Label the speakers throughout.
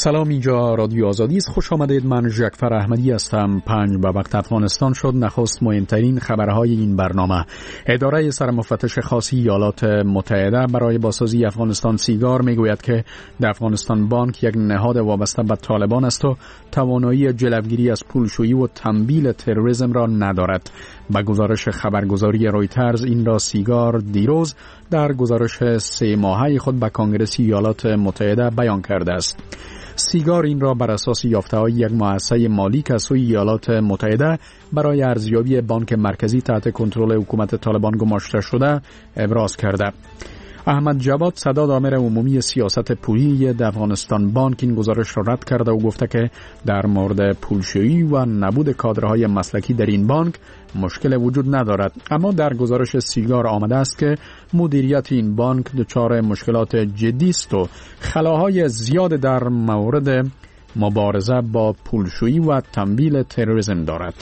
Speaker 1: سلام، اینجا رادیو آزادی است. خوش آمدید. من ژکفر احمدی هستم. 5 به وقت افغانستان شد. نخست مهمترین خبرهای این برنامه. اداره سرمفتش خاصی ایالات متحده برای بازسازی افغانستان سیگار میگوید که در افغانستان بانک یک نهاد وابسته به طالبان است و توانایی جلوگیری از پولشویی و تمویل تروریسم را ندارد. با گزارش خبرگزاری رویترز این را سیگار دیروز در گزارش 3 ماهه خود به کنگره ایالات متحده بیان کرده است. سیگار این را بر اساس یافته‌های یک مؤسسه مالی که سوی ایالات متحده برای ارزیابی بانک مرکزی تحت کنترل حکومت طالبان گماشته شده ابراز کرده. احمد جواد صداد آمر عمومی سیاست پولی افغانستان بانک این گزارش را رد کرده و گفته که در مورد پولشویی و نبود کادرهای مسلکی در این بانک مشکل وجود ندارد، اما در گزارش سیگار آمده است که مدیریت این بانک دچار مشکلات جدی است و خلاهای زیاد در مورد مبارزه با پولشویی و تمویل تروریسم دارد.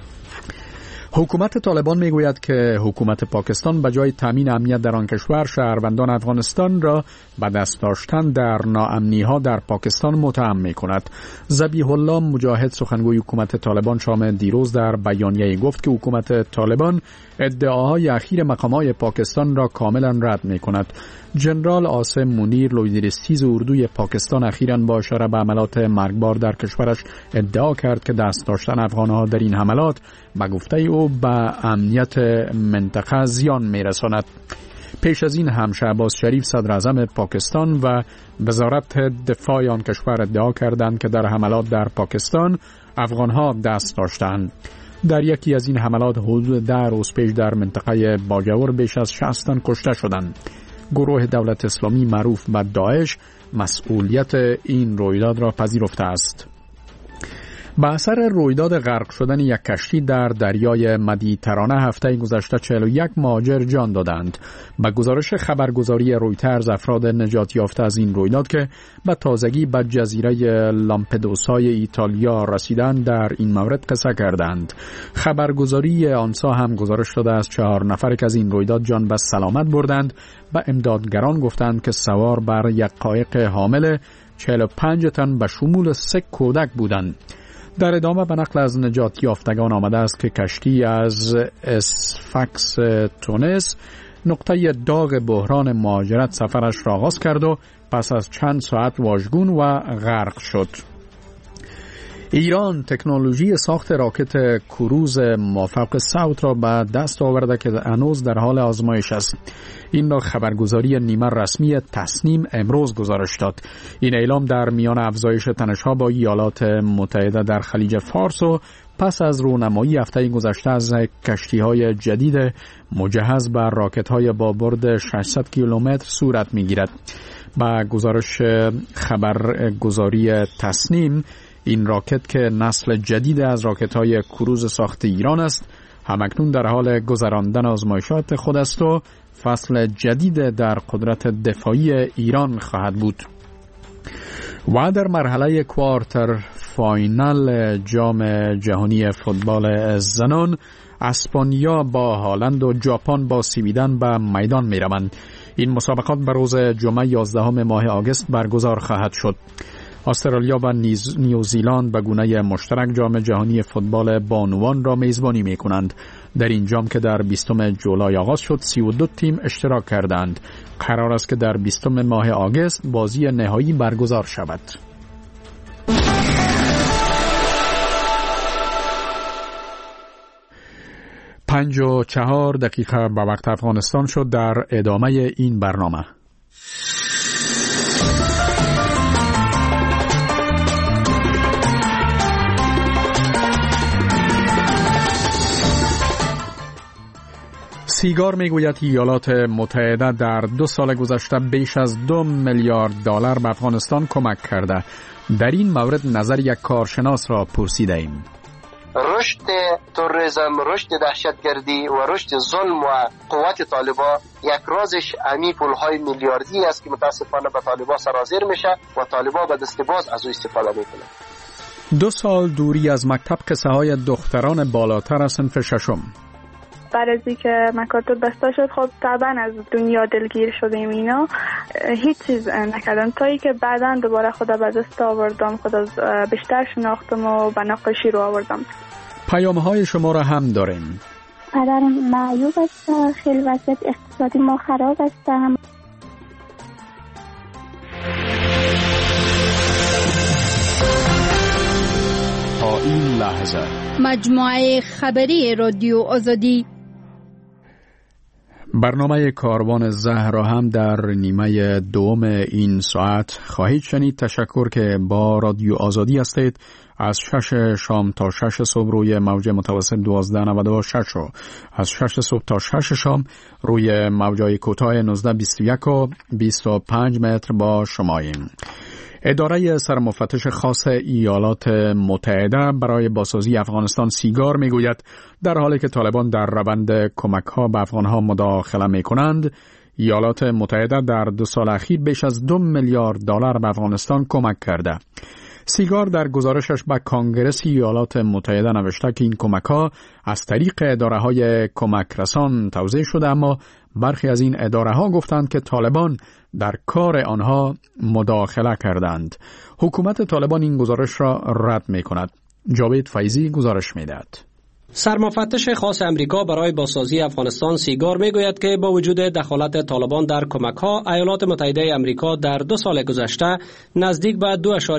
Speaker 1: حکومت طالبان میگوید که حکومت پاکستان به جای تامین امنیت در آن کشور شهروندان افغانستان را به دست داشتن در ناامنی‌ها در پاکستان متهم می‌کند. ذبیح الله مجاهد سخنگوی حکومت طالبان شام دیروز در بیانیه‌ای گفت که حکومت طالبان ادعاهای اخیر مقامات پاکستان را کاملا رد می‌کند. جنرال عاصم منیر لویدرستیز اردوی پاکستان اخیراً با اشاره به حملات مرگبار در کشورش ادعا کرد که دست داشتن افغان‌ها در این حملات به گفته او به امنیت منطقه زیان می‌رساند. پیش از این هم شهباز شریف صدر اعظم پاکستان و وزارت دفاع آن کشور ادعا کردند که در حملات در پاکستان افغان‌ها دست داشتند. در یکی از این حملات حدود 10 روز پیش در منطقه باجور بیش از 60 تن کشته شدند. گروه دولت اسلامی معروف به داعش مسئولیت این رویداد را پذیرفته است. به اثر رویداد غرق شدن یک کشتی در دریای مدیترانه هفته گذشته 41 مهاجر جان دادند. به گزارش خبرگزاری رویترز افراد نجات یافته از این رویداد که به تازگی به جزیره لامپدوسای ایتالیا رسیدند در این مورد قصه کردند. خبرگزاری آنسا هم گزارش داده از 4 نفر که از این رویداد جان به سلامت بردند و امدادگران گفتند که سوار بر یک قایق حامل 45 تن به شمول 3 کودک بودند. در ادامه به نقل از نجات یافتگان آمده است که کشتی از اسفکس تونس نقطه داغ بحران مهاجرت سفرش را آغاز کرد و پس از چند ساعت واژگون و غرق شد. ایران تکنولوژی ساخت راکت کروز مافوق صوت را به دست آورده که هنوز در حال آزمایش است. این را خبرگزاری نیمه رسمی تصنیم امروز گزارش داد. این اعلام در میان افزایش تنش‌ها با ایالات متحده در خلیج فارس و پس از رونمایی هفته گذشته از کشتی‌های جدید مجهز بر راکت‌های با برد 600 کیلومتر صورت می‌گیرد. با گزارش خبرگزاری تصنیم این راکت که نسل جدید از راکت‌های کروز ساخت ایران است همکنون در حال گذراندن آزمایشات خود است و فصل جدید در قدرت دفاعی ایران خواهد بود. و در مرحله کوارتر فاینال جام جهانی فوتبال زنان اسپانیا با هالند و ژاپن با سویدن به میدان می روند. این مسابقات به روز جمعه 11 ماه آگوست برگزار خواهد شد. استرالیا و نیوزیلند به گونه مشترک جام جهانی فوتبال بانوان را میزبانی می کنند. در این جام که در 20 جولای آغاز شد 32 تیم اشتراک کردند. قرار است که در 20 ماه آگوست بازی نهایی برگزار شود. پنج و 4 دقیقه به وقت افغانستان شد. در ادامه این برنامه سیگار میگوید ایالات متحده در 2 سال گذشته بیش از 2 میلیارد دلار به افغانستان کمک کرده. در این مورد نظر یک کارشناس را پرسیده ایم.
Speaker 2: رشد تروریسم، رشد دهشتگردی و رشد ظلم و قوت طالبان یک رازش امی پولهای میلیاردی است که متاسفانه به طالبان سرازیر میشه و طالبان به دست باز از او استفاده میکنه.
Speaker 1: 2 سال دوری از مکتب قصه های دختران بالاتر از صنف 6.
Speaker 3: بعد از اینکه مکاتب بسته شد خب طبعا از دنیا دلگیر شدیم. اینا هیچ چیز نکردم تا اینکه بعدا دوباره خدا به دست آوردم، خدا بیشتر شناختم و به نقاشی رو آوردم.
Speaker 1: پیام‌های شما را هم داریم.
Speaker 4: پدرم معیوب است، خیلی وضعیت اقتصادی ما خراب است.
Speaker 1: تا این لحظه
Speaker 5: مجموعه خبری رادیو آزادی.
Speaker 1: برنامه کاروان زهرا هم در نیمه دوم این ساعت خواهید شنید. تشکر که با رادیو آزادی هستید. از 6 شام تا 6 صبح روی موج متوسط 1296 و از 6 صبح تا 6 شام روی موجای کوتاه 1921 و 25 متر با شماییم. اداره سرمفتش خاص ایالات متحده برای بازسازی افغانستان سیگار میگوید در حالی که طالبان در روند کمک‌ها به افغان‌ها مداخله می‌کنند، ایالات متحده در 2 سال اخیر بیش از 2 میلیارد دلار به افغانستان کمک کرده. سیگار در گزارشش به کانگرس ایالات متحده نوشته که این کمک‌ها از طریق اداره‌های کمک رسان توزیع شده، اما برخی از این اداره‌ها گفتند که طالبان در کار آنها مداخله کردند. حکومت طالبان این گزارش را رد می‌کند. جاوید فیضی گزارش می‌دهد.
Speaker 6: سرمفتش خاص امریکا برای بازسازی افغانستان سیگار میگوید که با وجود دخالت طالبان در کمک‌ها، ایالات متحده امریکا در 2 سال گذشته نزدیک به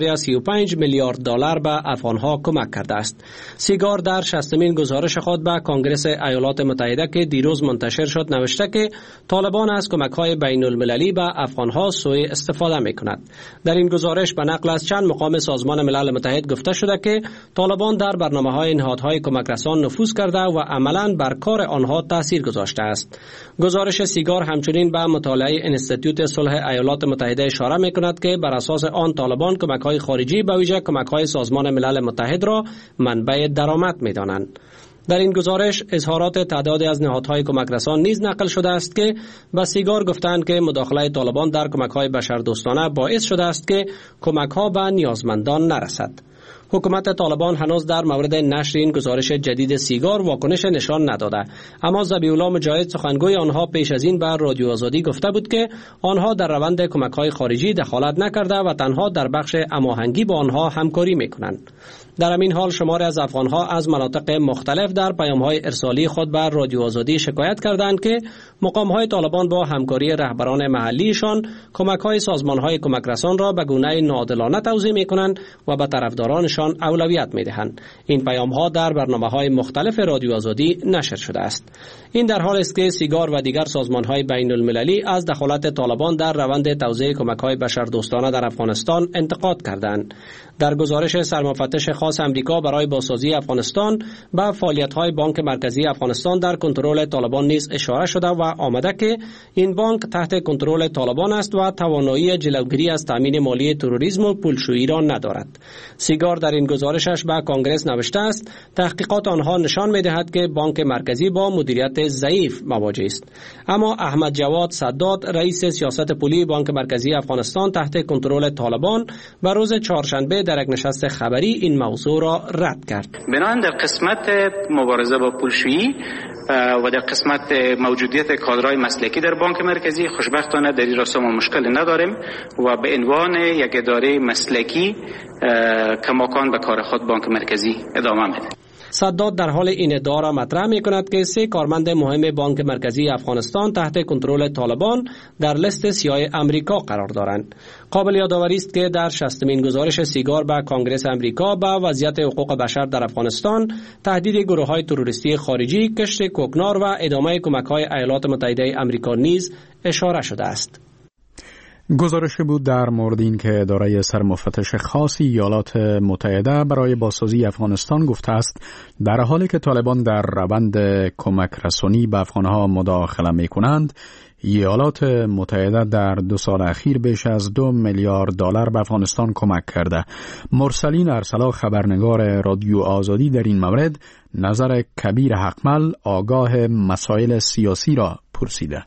Speaker 6: 2.35 میلیارد دلار به افغانها کمک کرده است. سیگار در 60مین گزارش خود به کانگرس ایالات متحده که دیروز منتشر شد نوشته که طالبان از کمک‌های بین‌المللی به افغانها سوء استفاده می‌کند. در این گزارش به نقل از چند مقام سازمان ملل متحد گفته شده که طالبان در برنامه‌های نهادهای کمک رسان نفوذ کرده و عملاً بر کار آنها تاثیر گذاشته است. گزارش سیگار همچنین به مطالعه انستیتوت صلح ایالات متحده اشاره می‌کند که بر اساس آن طالبان کمک‌های خارجی به ویژه کمک‌های سازمان ملل متحد را منبع درآمد می‌دانند. در این گزارش اظهارات تعدادی از نهادهای کمک رسان نیز نقل شده است که به سیگار گفتند که مداخله طالبان در کمک‌های بشردوستانه باعث شده است که کمک‌ها به نیازمندان نرسد. حکومت طالبان هنوز در مورد نشر این گزارش جدید سیگار واکنش نشان نداده، اما ذبیح الله مجاهد سخنگوی آنها پیش از این به رادیو آزادی گفته بود که آنها در روند کمک‌های خارجی دخالت نکرده و تنها در بخش هماهنگی با آنها همکاری می‌کنند. در همین حال شماری از افغانها از مناطق مختلف در پیام‌های ارسالی خود به رادیو آزادی شکایت کردند که مقام‌های طالبان با همکاری رهبران محلیشان کمک‌های سازمان‌های کمک رسان را به گونه ناعادلانه توزیع می‌کنند و به طرفدارانشان اولویت می‌دهند. این پیام‌ها در برنامه‌های مختلف رادیو آزادی نشر شده است. این در حالی است که سیگار و دیگر سازمان‌های بین‌المللی از دخالت طالبان در روند توزیع کمک‌های بشردوستانه در افغانستان انتقاد کردند. در گزارش سرمفتش خاص امریکا برای بازسازی افغانستان به فعالیت‌های بانک مرکزی افغانستان در کنترل طالبان نیز اشاره شده و آمده که این بانک تحت کنترل طالبان است و توانایی جلوگیری از تامین مالی تروریسم و پولشویی را ندارد. سیگار در این گزارشش به کانگرس نوشته است تحقیقات آنها نشان می‌دهد که بانک مرکزی با مدیریت ضعیف مواجه است. اما احمد جواد صداد رئیس سیاست پولی بانک مرکزی افغانستان تحت کنترل طالبان به روز چهارشنبه در یک نشست خبری این موضوع را رد کرد.
Speaker 7: بنابراین در قسمت مبارزه با پولشویی و در قسمت موجودیت کادرهای مسلکی در بانک مرکزی خوشبختانه در این راستا ما مشکل نداریم و به عنوان یک اداره مسلکی کماکان به کار خود بانک مرکزی ادامه میده.
Speaker 6: صداد در حال این ادعا را مطرح می‌کند که 3 کارمند مهم بانک مرکزی افغانستان تحت کنترل طالبان در لیست سیاه امریکا قرار دارند. قابل یادآوری است که در 60مین گزارش سیگار به کانگرس امریکا به وضعیت حقوق بشر در افغانستان، تهدید گروه‌های تروریستی خارجی، کشت کوکنار و ادامه کمک‌های ایالات متحده امریکا نیز اشاره شده است.
Speaker 1: گزارش بود در مورد این که اداره سرمفتش خاص ایالات متحده برای بازسازی افغانستان گفته است در حالی که طالبان در روند کمک رسانی به افغانها مداخله می کنند، ایالات متحده در 2 سال اخیر بیش از 2 میلیارد دلار به افغانستان کمک کرده. مرسلین ارسلا خبرنگار رادیو آزادی در این مورد نظر کبیر حقمل آگاه مسائل سیاسی را پرسیده.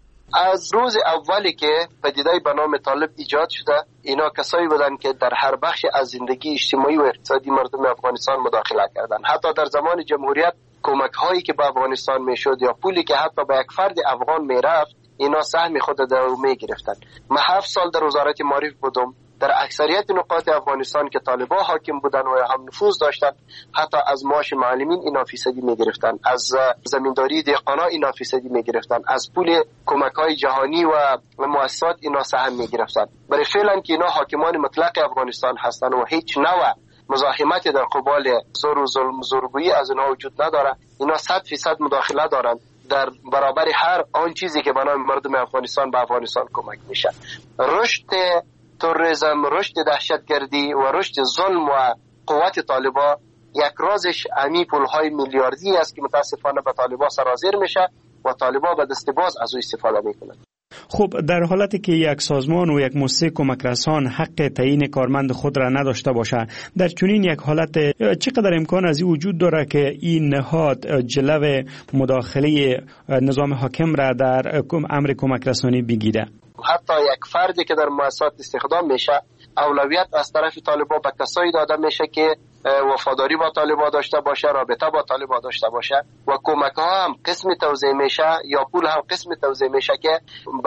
Speaker 2: از روز اولی که پدیده به نام طالب ایجاد شده، اینا کسایی بودن که در هر بخش از زندگی اجتماعی و اقتصادی مردم افغانستان مداخله کردند. حتی در زمان جمهوریت کمک هایی که به افغانستان میشد یا پولی که حتی به یک فرد افغان میرفت، اینا سهم خود در او میگرفتن. من 7 سال در وزارت معارف بودم. در اکثریت نقاط افغانستان که طالبان حاکم بودن و هم نفوذ داشتن، حتی از معاش معلمین اینا فیصدی میگرفتن، از زمینداری دهقانا اینا فیصدی میگرفتن، از پول کمک‌های جهانی و مؤسسات اینا سهم میگرفتن. برای فعلا که اینا حاکمان مطلق افغانستان هستن و هیچ نوع مزاحمت در قبال زور و ظلم زورگویی از اینا وجود نداره، اینا 100% مداخله دارن در برابر هر آن چیزی که برای مردم افغانستان به افغانستان کمک میشه. رشد تروریسم، رشد دهشتگردی و رشد ظلم و قوت طالبان یک رازش امی پولهای میلیاردی است که متاسفانه به طالبان سرازیر میشه و طالبان به دست باز از او استفاده میکنند.
Speaker 8: خب در حالتی که یک سازمان و یک مؤسسه کمک رسان حق تعیین کارمند خود را نداشته باشه، در چنین یک حالت چقدر امکان از این وجود داره که این نهاد جلو مداخله نظام حاکم را در امر کمک رسانی بگیره؟
Speaker 2: حتی یک فردی که در مؤسسات استخدام میشه، اولویت از طرف طالبان به کسایی داده میشه که وفاداری با طالبان داشته باشه، رابطه با طالبان داشته باشه و کمک ها هم قسم توزیع میشه یا پول هم قسم توزیع میشه که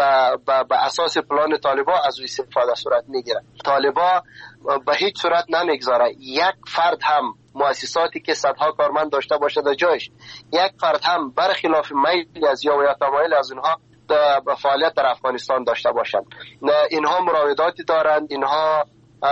Speaker 2: به اساس پلان طالبان از او استفاده صورت میگیره. طالبان به هیچ صورت نمیگذاره یک فرد هم مؤسساتی که صدها کارمند داشته باشه در جایش، یک فرد هم برخلاف میل از یا تمایل از اونها به فعالیت در افغانستان داشته باشند. اینها مراوداتی دارند، اینها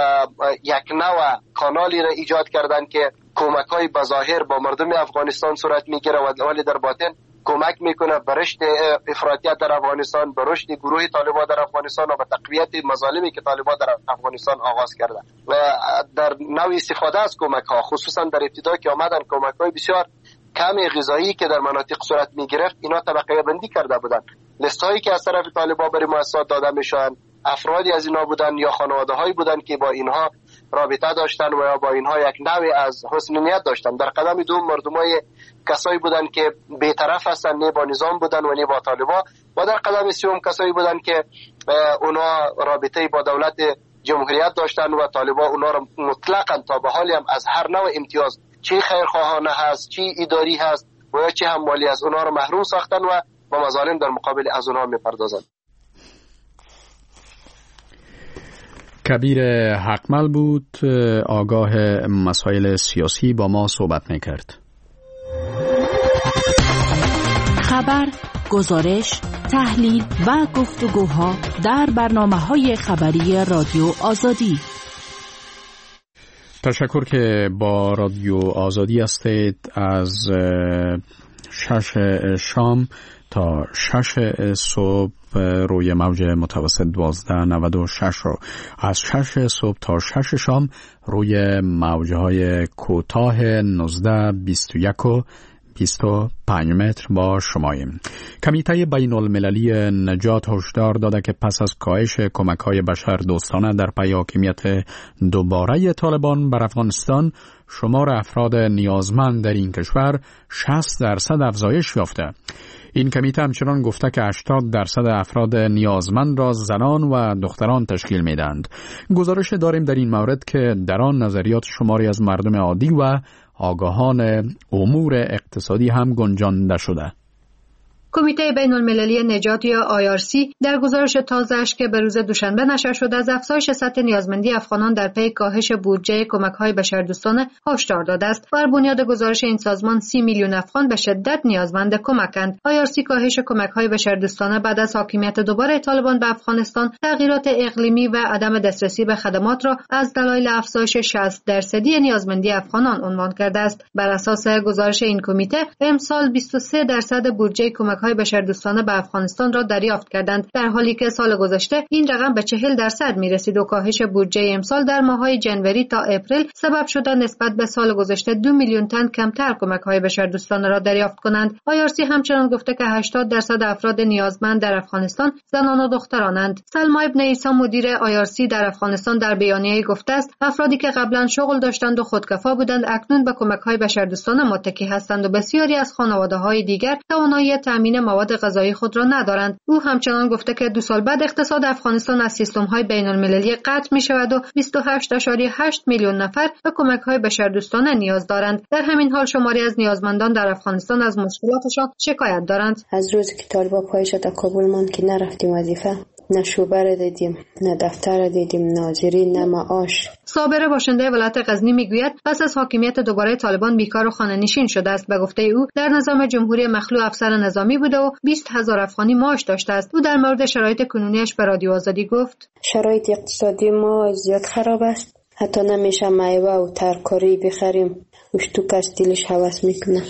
Speaker 2: یک نوع کانالی را ایجاد کردند که کمک‌های بظاهر با مردم افغانستان صورت میگیره ولی در باطن کمک میکنه به رشد افراطیت در افغانستان، به رشد گروه طالبان در افغانستان و به تقویت مظالمی که طالبان در افغانستان آغاز کرده و در نوع استفاده از کمک‌ها، خصوصا در ابتدا که آمدن کمک‌های بسیار کم غذایی که در مناطق صورت میگرفت، اینا طبقه بندی کرده بودند. لیست‌هایی که از طرف طالبان برای مؤسسات داده میشن، افرادی از اینا بودن یا خانواده‌هایی بودن که با اینها رابطه داشتن و یا با اینها یک نوع از حسن نیت داشتن. در قدم دوم مردمای کسایی بودن که بی‌طرف هستن، نه با نظام بودن و نه با طالبان، و در قدم سوم کسایی بودن که اونا رابطه با دولت جمهوریت داشتن و طالبان اونا را مطلقاً تا به حالی هم از هر نوع امتیاز، چه خیرخواهانه هست، چه اداری هست و یا چه هم مالی هست، اونا را محروم ساختن و با مظالم در مقابل از اونها میپردازند.
Speaker 1: کبیر حقمل بود، آگاه مسائل سیاسی، با ما صحبت میکرد.
Speaker 9: خبر، گزارش، تحلیل و گفتگوها در برنامه‌های خبری رادیو آزادی.
Speaker 1: تشکر که با رادیو آزادی هستید. از 6 شام تا 6 صبح روی موج متوسط 1296 رو، از 6 صبح تا 6 شام روی موجهای کوتاه 19 21 و 25 متر با شماییم. کمیته بین المللی نجات هشدار داده که پس از کاهش کمک‌های بشر دوستانه در پی حاکمیت دوباره طالبان بر افغانستان، شمار افراد نیازمند در این کشور 60% افزایش یافته. این کمیته همچنان گفته که 80% افراد نیازمند را زنان و دختران تشکیل میدند. گزارش داریم در این مورد که در آن نظریات شماری از مردم عادی و آگاهان امور اقتصادی هم گنجانده شده.
Speaker 10: کمیته بین المللی نجات یا IRC در گزارش تازه‌اش که به روز دوشنبه نشر شد از افزایش سطح نیازمندی افغانان در پی کاهش بودجه کمک‌های بشردوستانه هشدار داده است. بر بنیاد گزارش این سازمان 30 میلیون افغان به شدت نیازمند کمکند. IRC کاهش کمک‌های بشردوستانه بعد از حاکمیت دوباره طالبان به افغانستان، تغییرات اقلیمی و عدم دسترسی به خدمات را از دلایل افزایش 60% نیازمندی افغانان عنوان کرده است. بر اساس گزارش این کمیته، امسال 23% بودجه کمک‌های بشردوستانه به افغانستان را دریافت کردند، در حالی که سال گذشته این رقم به 40% می‌رسید و کاهش بودجه امسال در ماه‌های جنوری تا اپریل سبب شده نسبت به سال گذشته 2 میلیون تن کمتر کمک‌های بشردوستانه را دریافت کنند. IRC همچنان گفته که 80% افراد نیازمند در افغانستان زنان و دخترانند. سلما ابن عیسی مدیر IRC در افغانستان در بیانیه‌ای گفته است افرادی که قبلا شغل داشتند و خودکفا بودند اکنون به کمک‌های بشردوستانه متکی هستند و بسیاری از خانواده‌های دیگر توانایی تامین تامین مواد غذایی خود را ندارند. او همچنان گفته که 2 سال بعد اقتصاد افغانستان از سیستم‌های بین‌المللی قطع می‌شود و 28.8 میلیون نفر به کمک‌های بشردوستانه نیاز دارند. در همین حال شماری از نیازمندان در افغانستان از مشکلاتشان شکایت دارند.
Speaker 11: از روزی که طالبان پای شد در کابل من که نرفتیم وظیفه، نه شعبه را دیدیم، نه دفتر را دیدیم، ناظرین، نه معاش.
Speaker 10: صابره باشنده ولایت غزنی میگوید پس از حاکمیت دوباره طالبان بیکار و خانه‌نشین شده است. به گفته او در نظام جمهوری مخلوع افسر نظامی بوده و 20,000 افغانی معاش داشته است. او در مورد شرایط کنونیش به رادیو آزادی گفت:
Speaker 11: شرایط اقتصادی ما زیاد خراب است. حتی نمیشه میوه و ترکاری بخریم. اشتوک از دلش هوس میکنه.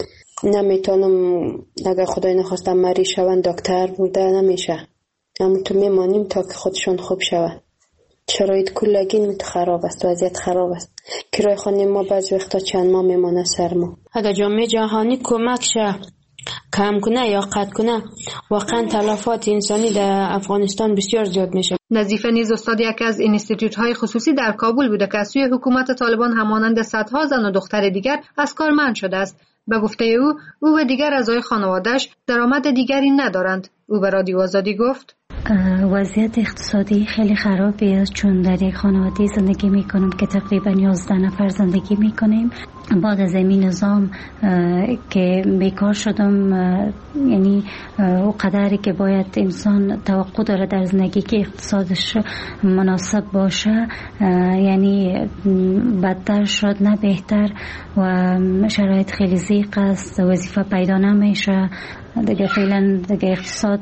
Speaker 11: نمیتونم اگر خدای نخواستم مریض شوم دکتر بوده نمیشه. همونطور میمانیم تا که خودشون خوب شود. شرایط کلگی خراب است، وضعیت خراب است. کرای خانه ما بعضی وقتا چند ماه میمانه سر ما.
Speaker 12: اگر جامعه جهانی کمک شه کم کنه یا قطع کنه واقعا تلفات انسانی در افغانستان بسیار زیاد میشه.
Speaker 10: نظیفه نیز استاد یکی از اینستیتوت‌های خصوصی در کابل بوده که از سوی حکومت طالبان همانند صدها زن و دختر دیگر از کار منع شده است. به گفته او و دیگر اعضای خانواده‌اش درآمد دیگری ندارند. او به رادیو آزادی گفت:
Speaker 13: وضعیت اقتصادی خیلی خرابی است، چون در یک خانواده زندگی میکنم که تقریبا 11 نفر زندگی میکنیم. بعد از این نظام که بیکار شدم، یعنی او قدری که باید انسان توقع داره در زندگی که اقتصادش مناسب باشه، یعنی بدتر شد نه بهتر و شرایط خیلی ضیق است، وظیفه پیدا نمیشه دیگه. فعلا دیگه اقتصاد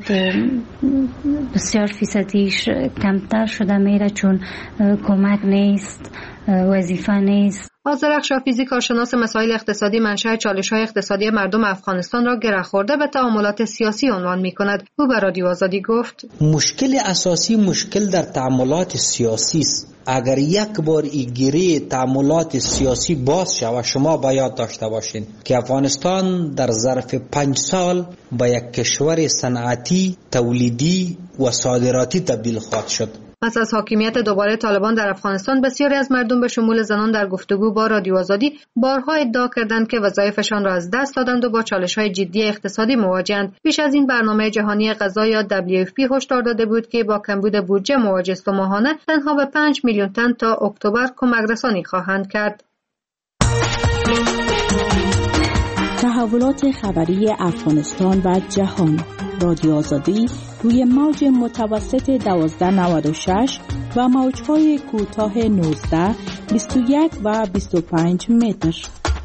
Speaker 13: بسیار فیصدیش کمتر شده میره چون کمک نیست، وظیفه نیست.
Speaker 10: آذرخش حافظی کارشناس مسائل اقتصادی منشأ چالش‌های اقتصادی مردم افغانستان را گره خورده به تعاملات سیاسی عنوان می‌کند. او به رادیو آزادی گفت:
Speaker 14: مشکل اساسی مشکل در تعاملات سیاسی است. اگر یک بار این گره تعاملات سیاسی باز شود، شما باید داشته باشین که افغانستان در ظرف 5 سال به یک کشور صنعتی، تولیدی و صادراتی تبدیل خواهد شد.
Speaker 10: پس از حاکمیت دوباره طالبان در افغانستان بسیاری از مردم به شمول زنان در گفتگو با رادیو آزادی بارها ادعا کردند که وظایفشان را از دست دادند و با چالش‌های جدی اقتصادی مواجه‌اند. پیش از این برنامه جهانی غذا یا WFP هشدار داده بود که با کمبود بودجه مواجه است و ماهانه تنها به 5 میلیون تن تا اکتبر کمک رسانی خواهند کرد.
Speaker 9: تحولات خبری افغانستان و جهان. رادیو آزادی روی موج متوسط 1296 و موج‌های کوتاه 19، 21 و 25 متر.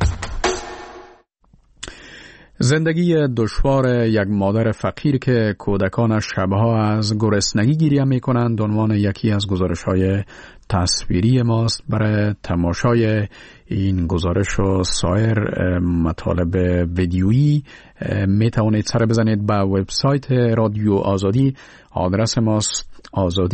Speaker 1: زندگی دشوار یک مادر فقیر که کودکانش شبها از گرسنگی گریه می‌کنند عنوان یکی از گزارش‌های تصویری ماست. برای تماشای این گزارش و سایر مطالب ویدیویی می توانید سر بزنید به وبسایت رادیو آزادی. آدرس ماست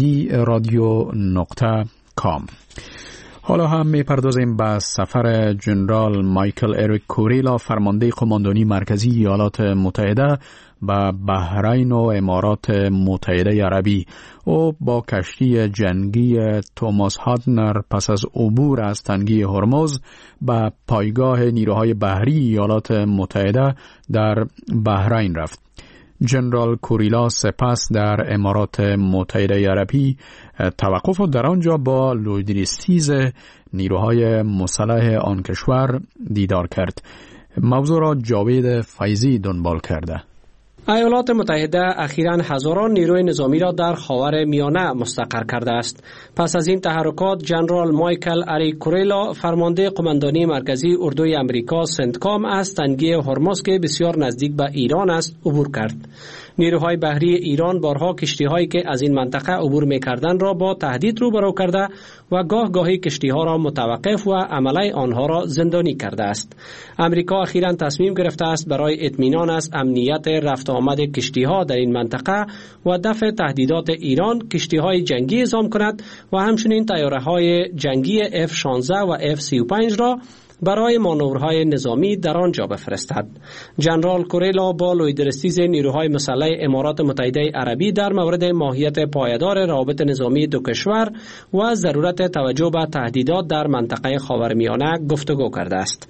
Speaker 1: azadi.radio.com. حالا هم میپردازیم به سفر جنرال مایکل اریک کوریلا، فرمانده قماندانی مرکزی ایالات متحده به بحرین و امارات متحده عربی. او با کشتی جنگی توماس هادنر پس از عبور از تنگه هرمز به پایگاه نیروهای بحری ایالات متحده در بحرین رفت. جنرال کوریلا سپس در امارات متحده عربی توقف و در آنجا با لوجستیز نیروهای مسلح آن کشور دیدار کرد. موضوع را جاوید فیضی دنبال کرده.
Speaker 6: ایالات متحده اخیراً هزاران نیروی نظامی را در خاور میانه مستقر کرده است. پس از این تحرکات جنرال مایکل اریک کوریلا، فرمانده قماندانی مرکزی اردوی امریکا سنتکام، از تنگه هرمز که بسیار نزدیک به ایران است عبور کرد. نیروهای بحری ایران بارها کشتی‌هایی که از این منطقه عبور می‌کردند را با تهدید روبرو کرده و گاه گاهی کشتی‌ها را متوقف و عمله آنها را زندانی کرده است. امریکا اخیراً تصمیم گرفته است برای اطمینان از امنیت رفت و آمد کشتی‌ها در این منطقه و دفع تهدیدات ایران کشتی‌های جنگی اعزام کند و همچنین طیاره‌های جنگی F-16 و F-35 را برای مانورهای نظامی در آنجا بفرستد. جنرال کوریلا با لویدرستیز نیروهای مسلح امارات متحده عربی در مورد ماهیت پایدار روابط نظامی دو کشور و ضرورت توجه به تهدیدات در منطقه خاورمیانه گفتگو کرده است.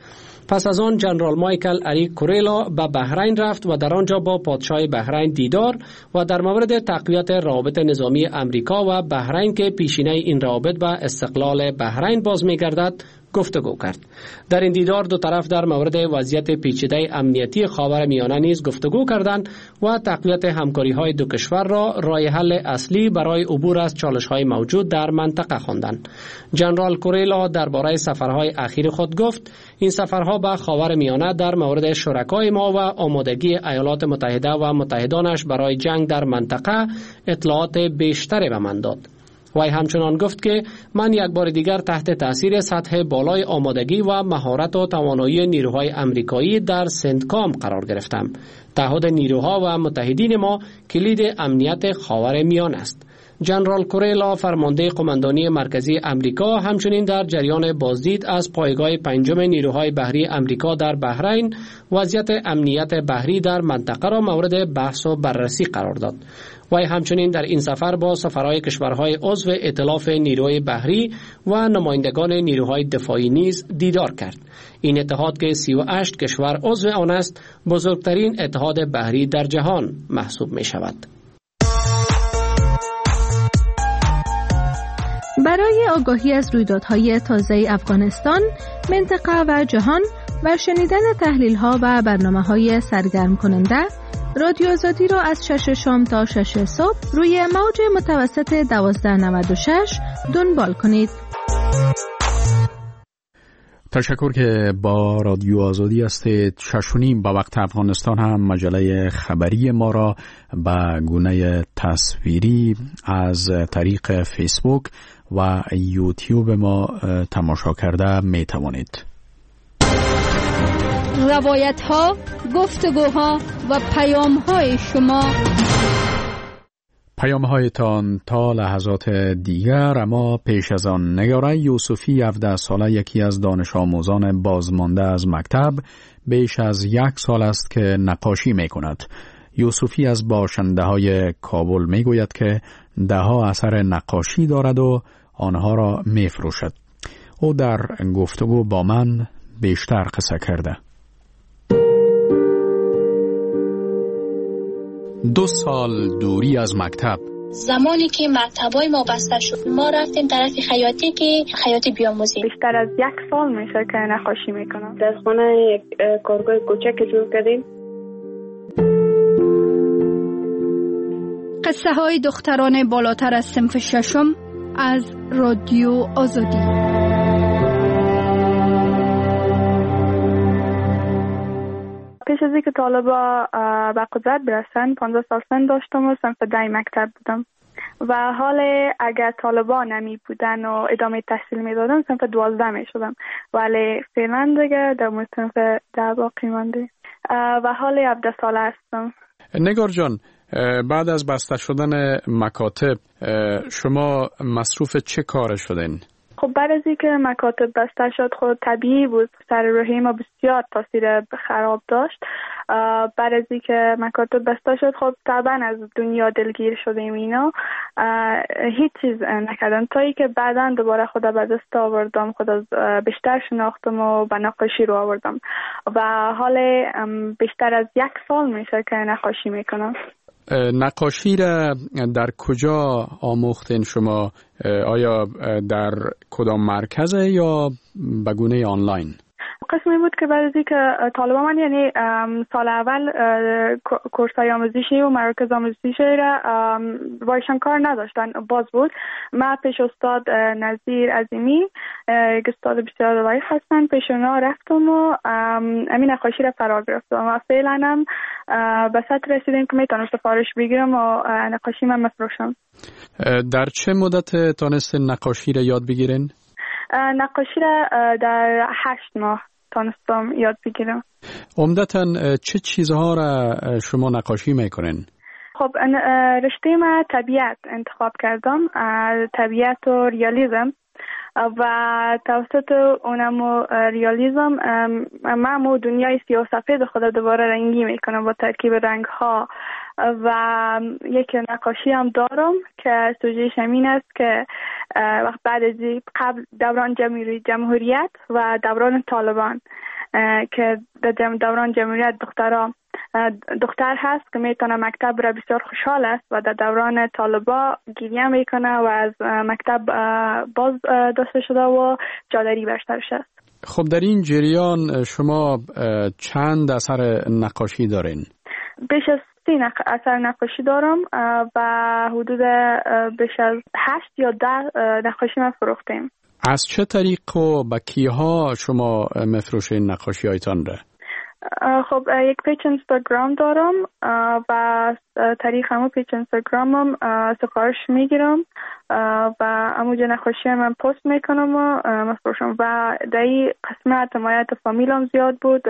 Speaker 6: پس از آن جنرال مایکل اری کوریلا به بحرین رفت و در آنجا با پادشاه بحرین دیدار و در مورد تقویت روابط نظامی امریکا و بحرین که پیشینه این روابط به استقلال بحرین باز می‌گردد گفتگو کرد. در این دیدار دو طرف در مورد وضعیت پیچیده امنیتی خاورمیانه نیز گفتگو کردند و تقویت همکاری‌های دو کشور را راه حل اصلی برای عبور از چالش‌های موجود در منطقه خواندند. جنرال کوریلا درباره سفرهای اخیر خود گفت: این سفرها به خاورمیانه در مورد شرکای ما و آمادگی ایالات متحده و متحدانش برای جنگ در منطقه اطلاعات بیشتری به من داد. وی همچنان گفت که من یک بار دیگر تحت تاثیر سطح بالای آمادگی و مهارت و توانایی نیروهای امریکایی در سنتکام قرار گرفتم. تعهد نیروها و متحدین ما کلید امنیت خاورمیانه است. جنرال کوریلا فرمانده قماندانی مرکزی امریکا همچنین در جریان بازدید از پایگاه پنجم نیروهای بحری امریکا در بحرین وضعیت امنیت بحری در منطقه را مورد بحث و بررسی قرار داد. وی همچنین در این سفر با سفرهای کشورهای عضو ائتلاف نیروی بحری و نمایندگان نیروهای دفاعی نیز دیدار کرد. این اتحاد که 38 کشور عضو آن است، بزرگترین اتحاد بحری در جهان محسوب می شود.
Speaker 15: برای آگاهی از رویدادهای تازه افغانستان، منطقه و جهان و شنیدن تحلیل‌ها و برنامه‌های سرگرم کننده، رادیو آزادی را از 6 شام تا 6 صبح روی موج متوسط 1296 دنبال کنید.
Speaker 1: تشکر که با رادیو آزادی هستید. 6:30 به وقت افغانستان هم مجله خبری ما را به گونه تصویری از طریق فیسبوک و یوتیوب ما تماشا کرده می توانید.
Speaker 5: روایت ها، گفتگوها و پیام های شما،
Speaker 1: پیام هایتان تا لحظات دیگر. اما پیش از آن، نگاره یوسفی 17 ساله یکی از دانش آموزان بازمانده از مکتب بیش از 1 سال است که نقاشی می کند. یوسفی از باشنده های کابل می گوید که 10 اثر نقاشی دارد و آنها را می فروشد. او در گفتگو با من بیشتر قصه کرده. 2 سال دوری از مکتب.
Speaker 16: زمانی که مکتبای ما بسته شد، ما رفتیم طرف خیاطی که خیاطی بیاموزیم.
Speaker 3: بیشتر از 1 سال میشه که نقاشی میکنم.
Speaker 11: در خانه یک کارگاه کوچک جور کردیم.
Speaker 5: قصه های دختران بالاتر از صنف 6 از رادیو آزادی.
Speaker 3: پیش از اینکه طالبا به قدرت برسن 15 سال سن داشتم و صنف 10 مکتب بودم و حال اگر طالبا نمی بودن و ادامه تحصیل می دادن صنف 12 می شدم، ولی فعلا دیگه در صنف 10 باقی مانده و حال 17 ساله هستم.
Speaker 1: نگار جان، بعد از بسته شدن مکاتب شما مصروف چه کار شدین؟
Speaker 3: خب بعد از اینکه مکاتب بسته شد، خود طبیعی بود سر روحی ما بسیار تاثیر خراب داشت. بعد از اینکه مکاتب بسته شد، خب طبعا از دنیا دلگیر شدیم اینا، هیچ چیز نکردم تا اینکه بعداً دوباره خدا به دست آوردم، خدا بیشتر شناختم و به نقاشی رو آوردم و حال بیشتر از 1 سال میشه که نقاشی میکنم.
Speaker 1: نقاشی را در کجا آموختین شما؟ آیا در کدام مرکزه یا به گونه آنلاین؟
Speaker 3: قسمی بود که بعد از اینکه طالبا من یعنی سال اول کورسای آموزشی و مراکز آموزشی را وایشان کار نداشتن، باز بود. من پیش استاد نظیر عظیمی، یک استاد بسیار وای هستن، پیش اونا رفتم و امین نقاشی را فرا گرفتم و فعلا هم به سطح رسیدیم که میتونم سفارش بگیرم و نقاشی من مفروشم.
Speaker 1: در چه مدت تانستین نقاشی را یاد بگیرین؟
Speaker 3: نقاشی را در 8 ماه تانستم یاد بگیرم.
Speaker 1: عمدتاً چه چیزها را شما نقاشی میکنین؟
Speaker 3: خب رشته من طبیعت انتخاب کردم، طبیعت و ریالیزم، و توسط اونم ریالیزم من دنیای سیاه و سفید خود دوباره رنگی میکنم با ترکیب رنگ ها و یک نقاشی هم دارم که سوژهش همین است که وقت بعد از قبل دوران جمهوریت و دوران طالبان که دوران جمهوریت دختر هست که میتونه مکتب را بسیار خوشحال است و در دوران طالبا گریه میکنه و از مکتب باز داشته شده و جادری برشترش است.
Speaker 1: خب در این جریان شما چند اثر نقاشی دارین؟
Speaker 3: بیش از 30 اثر نقاشی دارم و حدود بیش از 8 یا 10 نقاشی ما فروختیم.
Speaker 1: از چه طریق و با کیها شما مفروشین نقاشی هایتان را؟
Speaker 3: خب یک پیج اینستاگرام دارم و طریق همون پیج اینستاگرامم سفارش میگیرم و همونجا نقاشی من پست میکنم و مفروشم و در این قسمت حمایت فامیلم زیاد بود.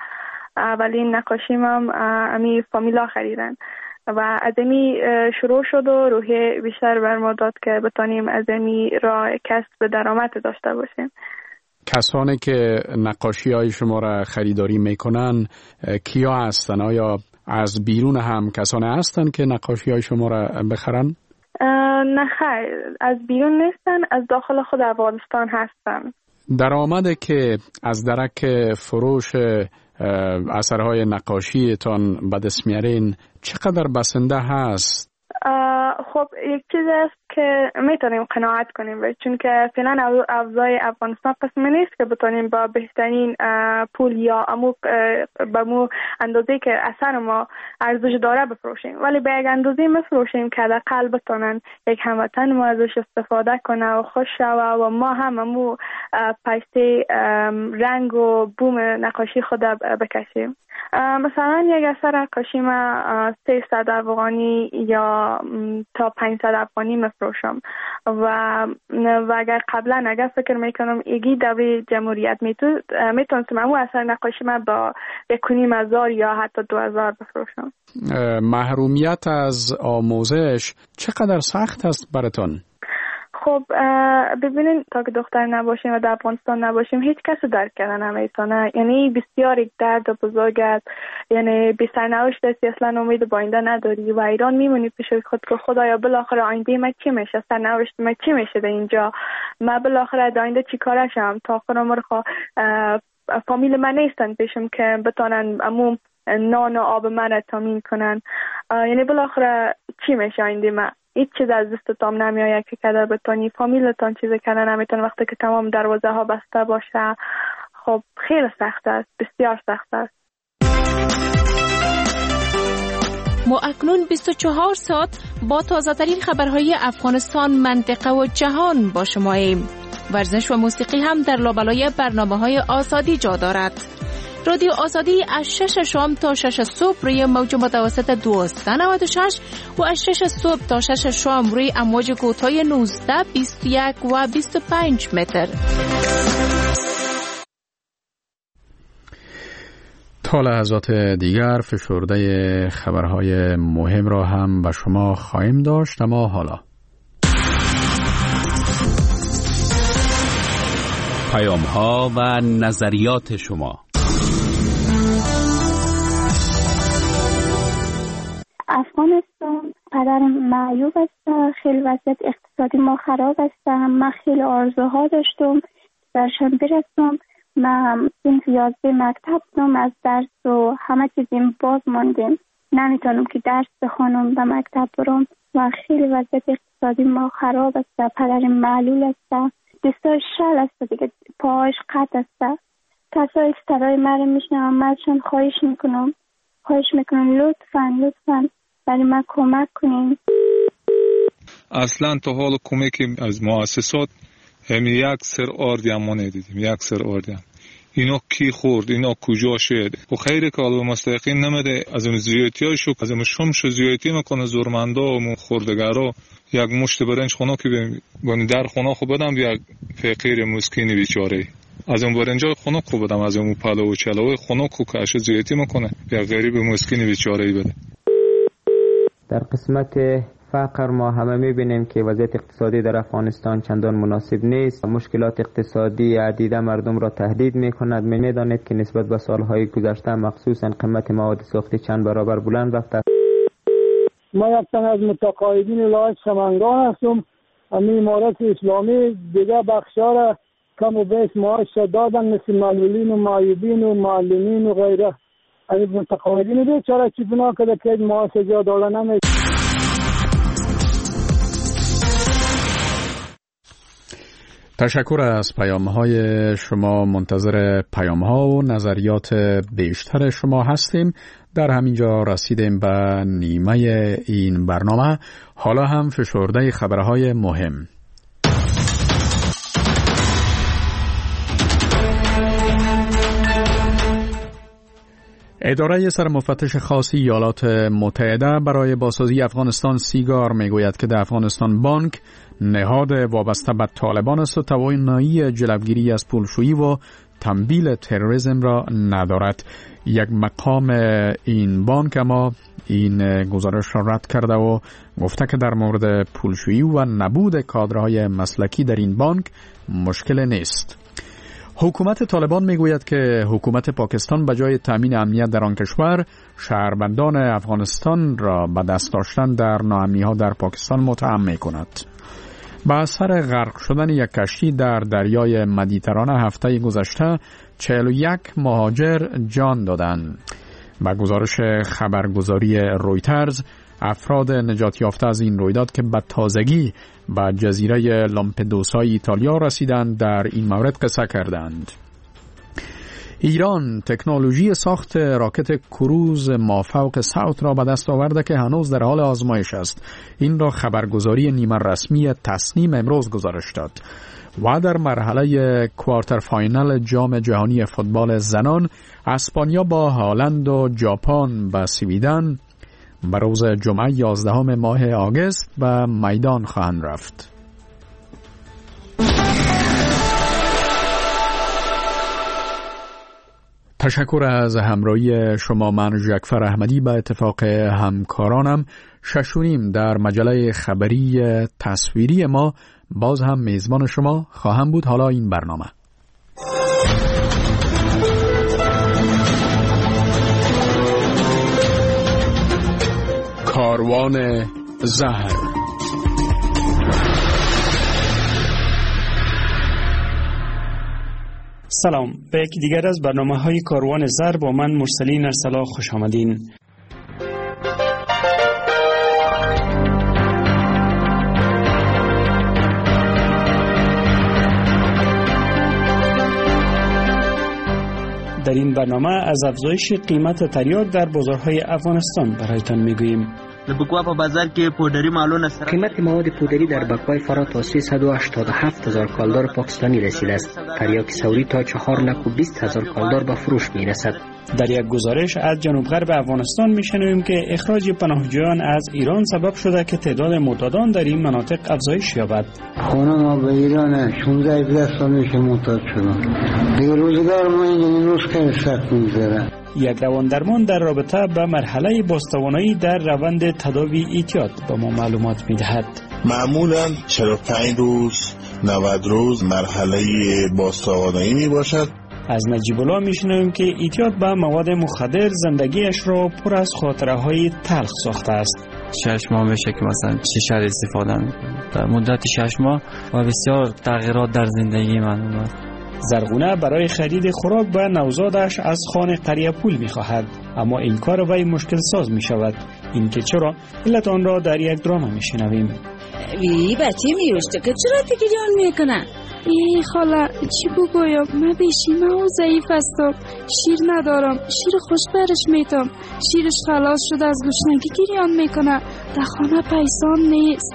Speaker 3: اولین نقاشی من امی فامیلا خریدن و از امی شروع شد و روحی بیشتر بر ما داد که بتانیم از امی راه کسب درآمد داشته باشیم.
Speaker 1: کسانی که نقاشی های شما را خریداری میکنن کیا هستن؟ آیا از بیرون هم کسانی هستن که نقاشی های شما را بخرن؟
Speaker 3: نه خیر، از بیرون نیستن، از داخل خود افغانستان هستن.
Speaker 1: درآمده که از درک فروش اثرهای نقاشی تان به دست میارین چقدر بسنده هست؟
Speaker 3: خب یک چیز است که میتونیم قناعت کنیم چون که فعلا اوضاع افغانستان قسمی نیست که بتونیم با بهترین پول یا به مو اندازه که اثر ما ارزش داره بفروشیم، ولی به یک اندازه میفروشیم که حداقل بتونن یک هموطن ما ازش استفاده کنه و خوش شوه و ما هم امو پیسه رنگ و بوم نقاشی خود بکشیم. مثلا یک اثر نقاشی ما 300 افغانی یا تا 500 افغانی مفروشم و اگر قبلا فکر میکنم ایگی دوره جمهوریت میتونستم همون اثر نقاشی ما با 1,500 یا حتی 2,000 بفروشم.
Speaker 1: محرومیت از آموزش چقدر سخت است براتون؟
Speaker 3: خب ببینین تا که دختر نباشیم و در افغانستان نباشیم هیچ کس درک کردن نمیتونه، یعنی بسیار یک درد بزرگ است، یعنی بی سرنوشت هستی، اصلا امید با آینده نداری و ایران میمونی پیش خود که خدایا بالاخره آینده من چی میشه، سرنوشت من چی میشه در اینجا، من بالاخره در آینده چی کارشم، تا آخر عمر فامیل من نیستن پیشم که بتونن امون نان و آب من تامین کنن، یعنی بالاخره چی میشه آینده من، هیچ چیز از دستتان نمیآید که کدر بتونی فامیلتان چیز کردن نمیتونه وقتی که تمام دروازه ها بسته باشه. خب خیلی سخت است، بسیار سخت است.
Speaker 15: ما اکنون 24 ساعت با تازه ترین خبرهای افغانستان، منطقه و جهان با شماییم. ورزش و موسیقی هم در لابلای برنامه‌های آزادی جا دارد. رادیو آزادی از 6 شام تا 6 صبح روی موج متوسط 1296 و از 6 صبح تا 6 شام روی امواج کوتاه 19، 21 و 25 متر.
Speaker 1: تا لحظات دیگر فشرده خبرهای مهم را هم به شما خواهیم داشت، اما حالا
Speaker 17: پیام‌ها و نظریات شما.
Speaker 4: افغانستان قدر معیوب است، خیلی وضعیت اقتصادی ما خراب است. من خیلی آرزوها داشتم درشان برسم. من صنف 11 مکتب بودم، از درس و همه چیزیم باز ماندیم، نمیتونم که درس بخونم به مکتب برم و خیلی وضعیت اقتصادی ما خراب است. پدرم معلول است، دستاش شل است دیگه، پاهاش قطع است. کسایی که صدای من میشنوم منشان خواهش میکنم لطفاً برای من کمک کنین.
Speaker 18: اصلا تا حال کمک از مؤسسات همین یک سر آردیم ما ندیدیم، یک سر آردیم. اینا کی خورد، اینا کجا شد؟ و خیلی که الله مستقیم نمیده، از اون زیادتیاشو از اون شمش زیادتی میکنه زورمندا و خوردگارا. یک مشت برنج خونه که ببین در خونه خو بدم یک فقیر مسکین بیچاره، از اون برنجای خونه کو بدم، از اون پلو و چلوی خونه کو کاش زیادتی میکنه یک غریب مسکین بیچاره بده.
Speaker 19: در قسمت فقر ما همه میبینیم که وضعیت اقتصادی در افغانستان چندان مناسب نیست. مشکلات اقتصادی عدیده مردم را تهدید میکند. میدانید که نسبت به سالهای گذشته مخصوصا قیمت مواد ساختی چند برابر بلند رفته.
Speaker 20: ما یک تن از متقاعدین ولایت سمنگان هستم. امارت اسلامی دیگه بخشا را کم و بیش معاش دادن، مثل معلولین و معیوبین و معلمین و غیره. از متقاعدین بیچاره چی بنا کرده که معاش جا داده نمیشه.
Speaker 1: تشکر از پیام‌های شما. منتظر پیام‌ها و نظریات بیشتر شما هستیم. در همینجا رسیدیم به نیمه این برنامه. حالا هم فشرده خبرهای مهم. اداره سرمفتش خاصی ایالات متحده برای بازسازی افغانستان سیگار میگوید که در افغانستان بانک نهاد وابسته به طالبان است و توانایی جلوگیری از پولشویی و تمویل تروریسم را ندارد. یک مقام این بانک اما این گزارش را رد کرده و گفته که در مورد پولشویی و نبود کادرهای مسلکی در این بانک مشکل نیست. حکومت طالبان میگوید که حکومت پاکستان به جای تامین امنیت در آن کشور شهروندان افغانستان را به دست داشتن در ناامنی‌ها در پاکستان متهم می‌کند. با اثر غرق شدن یک کشتی در دریای مدیترانه هفته گذشته 41 مهاجر جان دادند. با گزارش خبرگزاری رویترز، افراد نجات یافته از این رویداد که به تازگی به جزیره لامپدوسا ایتالیا رسیدند در این مورد قصه کردند. ایران تکنولوژی ساخت راکت کروز مافوق صوت را به دست آورده که هنوز در حال آزمایش است. این را خبرگزاری نیمه رسمی تصنیم امروز گزارش داد. و در مرحله کوارتر فاینال جام جهانی فوتبال زنان، اسپانیا با هالند و ژاپن به سویدن به روز جمعه 11 ماه آگوست به میدان خواهند رفت. تشکر از همراهی شما. من ژکفر احمدی به اتفاق همکارانم 6:30 در مجله خبری تصویری ما باز هم میزبان شما خواهم بود. حالا این برنامه کاروان زهر.
Speaker 8: سلام، به یکی دیگر از برنامه‌های کاروان زهر با من مرسلین ارسلا خوش آمدین. در این برنامه از افزایش قیمت تریاک در بازارهای افغانستان برایتان میگوییم.
Speaker 21: بکوا په بازار کې پودری مالونه سره
Speaker 22: قیمت مواد پودری در بکوای فرا تا 387,000 کالدار پاکستانی رسیده است. تریاک سوری تا 4,20,000 کالدار به فروش میرسد.
Speaker 8: در یک گزارش از جنوب غرب افغانستان میشنویم که اخراج پناهجویان از ایران سبب شده که تعداد معتادان در این مناطق افزایش یابد.
Speaker 23: خانه ما به ایران 16 سال میشه معتاد شدم. دیگه روزگار ما این روز خیلی سخت میگذره.
Speaker 8: یک روان درمان در رابطه به مرحله بازتوانایی در روند تداوی اعتیاد به ما معلومات میدهد.
Speaker 24: معمولا 45 روز 90 روز مرحله بازتوانایی می باشد.
Speaker 8: از نجیب الله میشنویم که اعتیاد به مواد مخدر زندگیش را پر از خاطره های تلخ ساخته است.
Speaker 25: 6 ماه میشه که مثلا شیشه استفاده میکنم. در مدت 6 ماه و بسیار تغییرات در زندگی من اومد.
Speaker 8: زرغونه برای خرید خوراک به نوزادش از خانه قریه پول میخواهد، اما این کار وی مشکل ساز میشود. این که چرا؟ علت آن را در یک درام میشنویم.
Speaker 26: وی بچه میرشته که چرا تگیریان میکنه؟
Speaker 27: ای خاله چی بگویم؟ من بیشیمه و ضعیف هستم، شیر ندارم، شیر خوش برش میتم، شیرش خلاص شده از گشنگی گریان میکنه، در خانه پیسان نیست.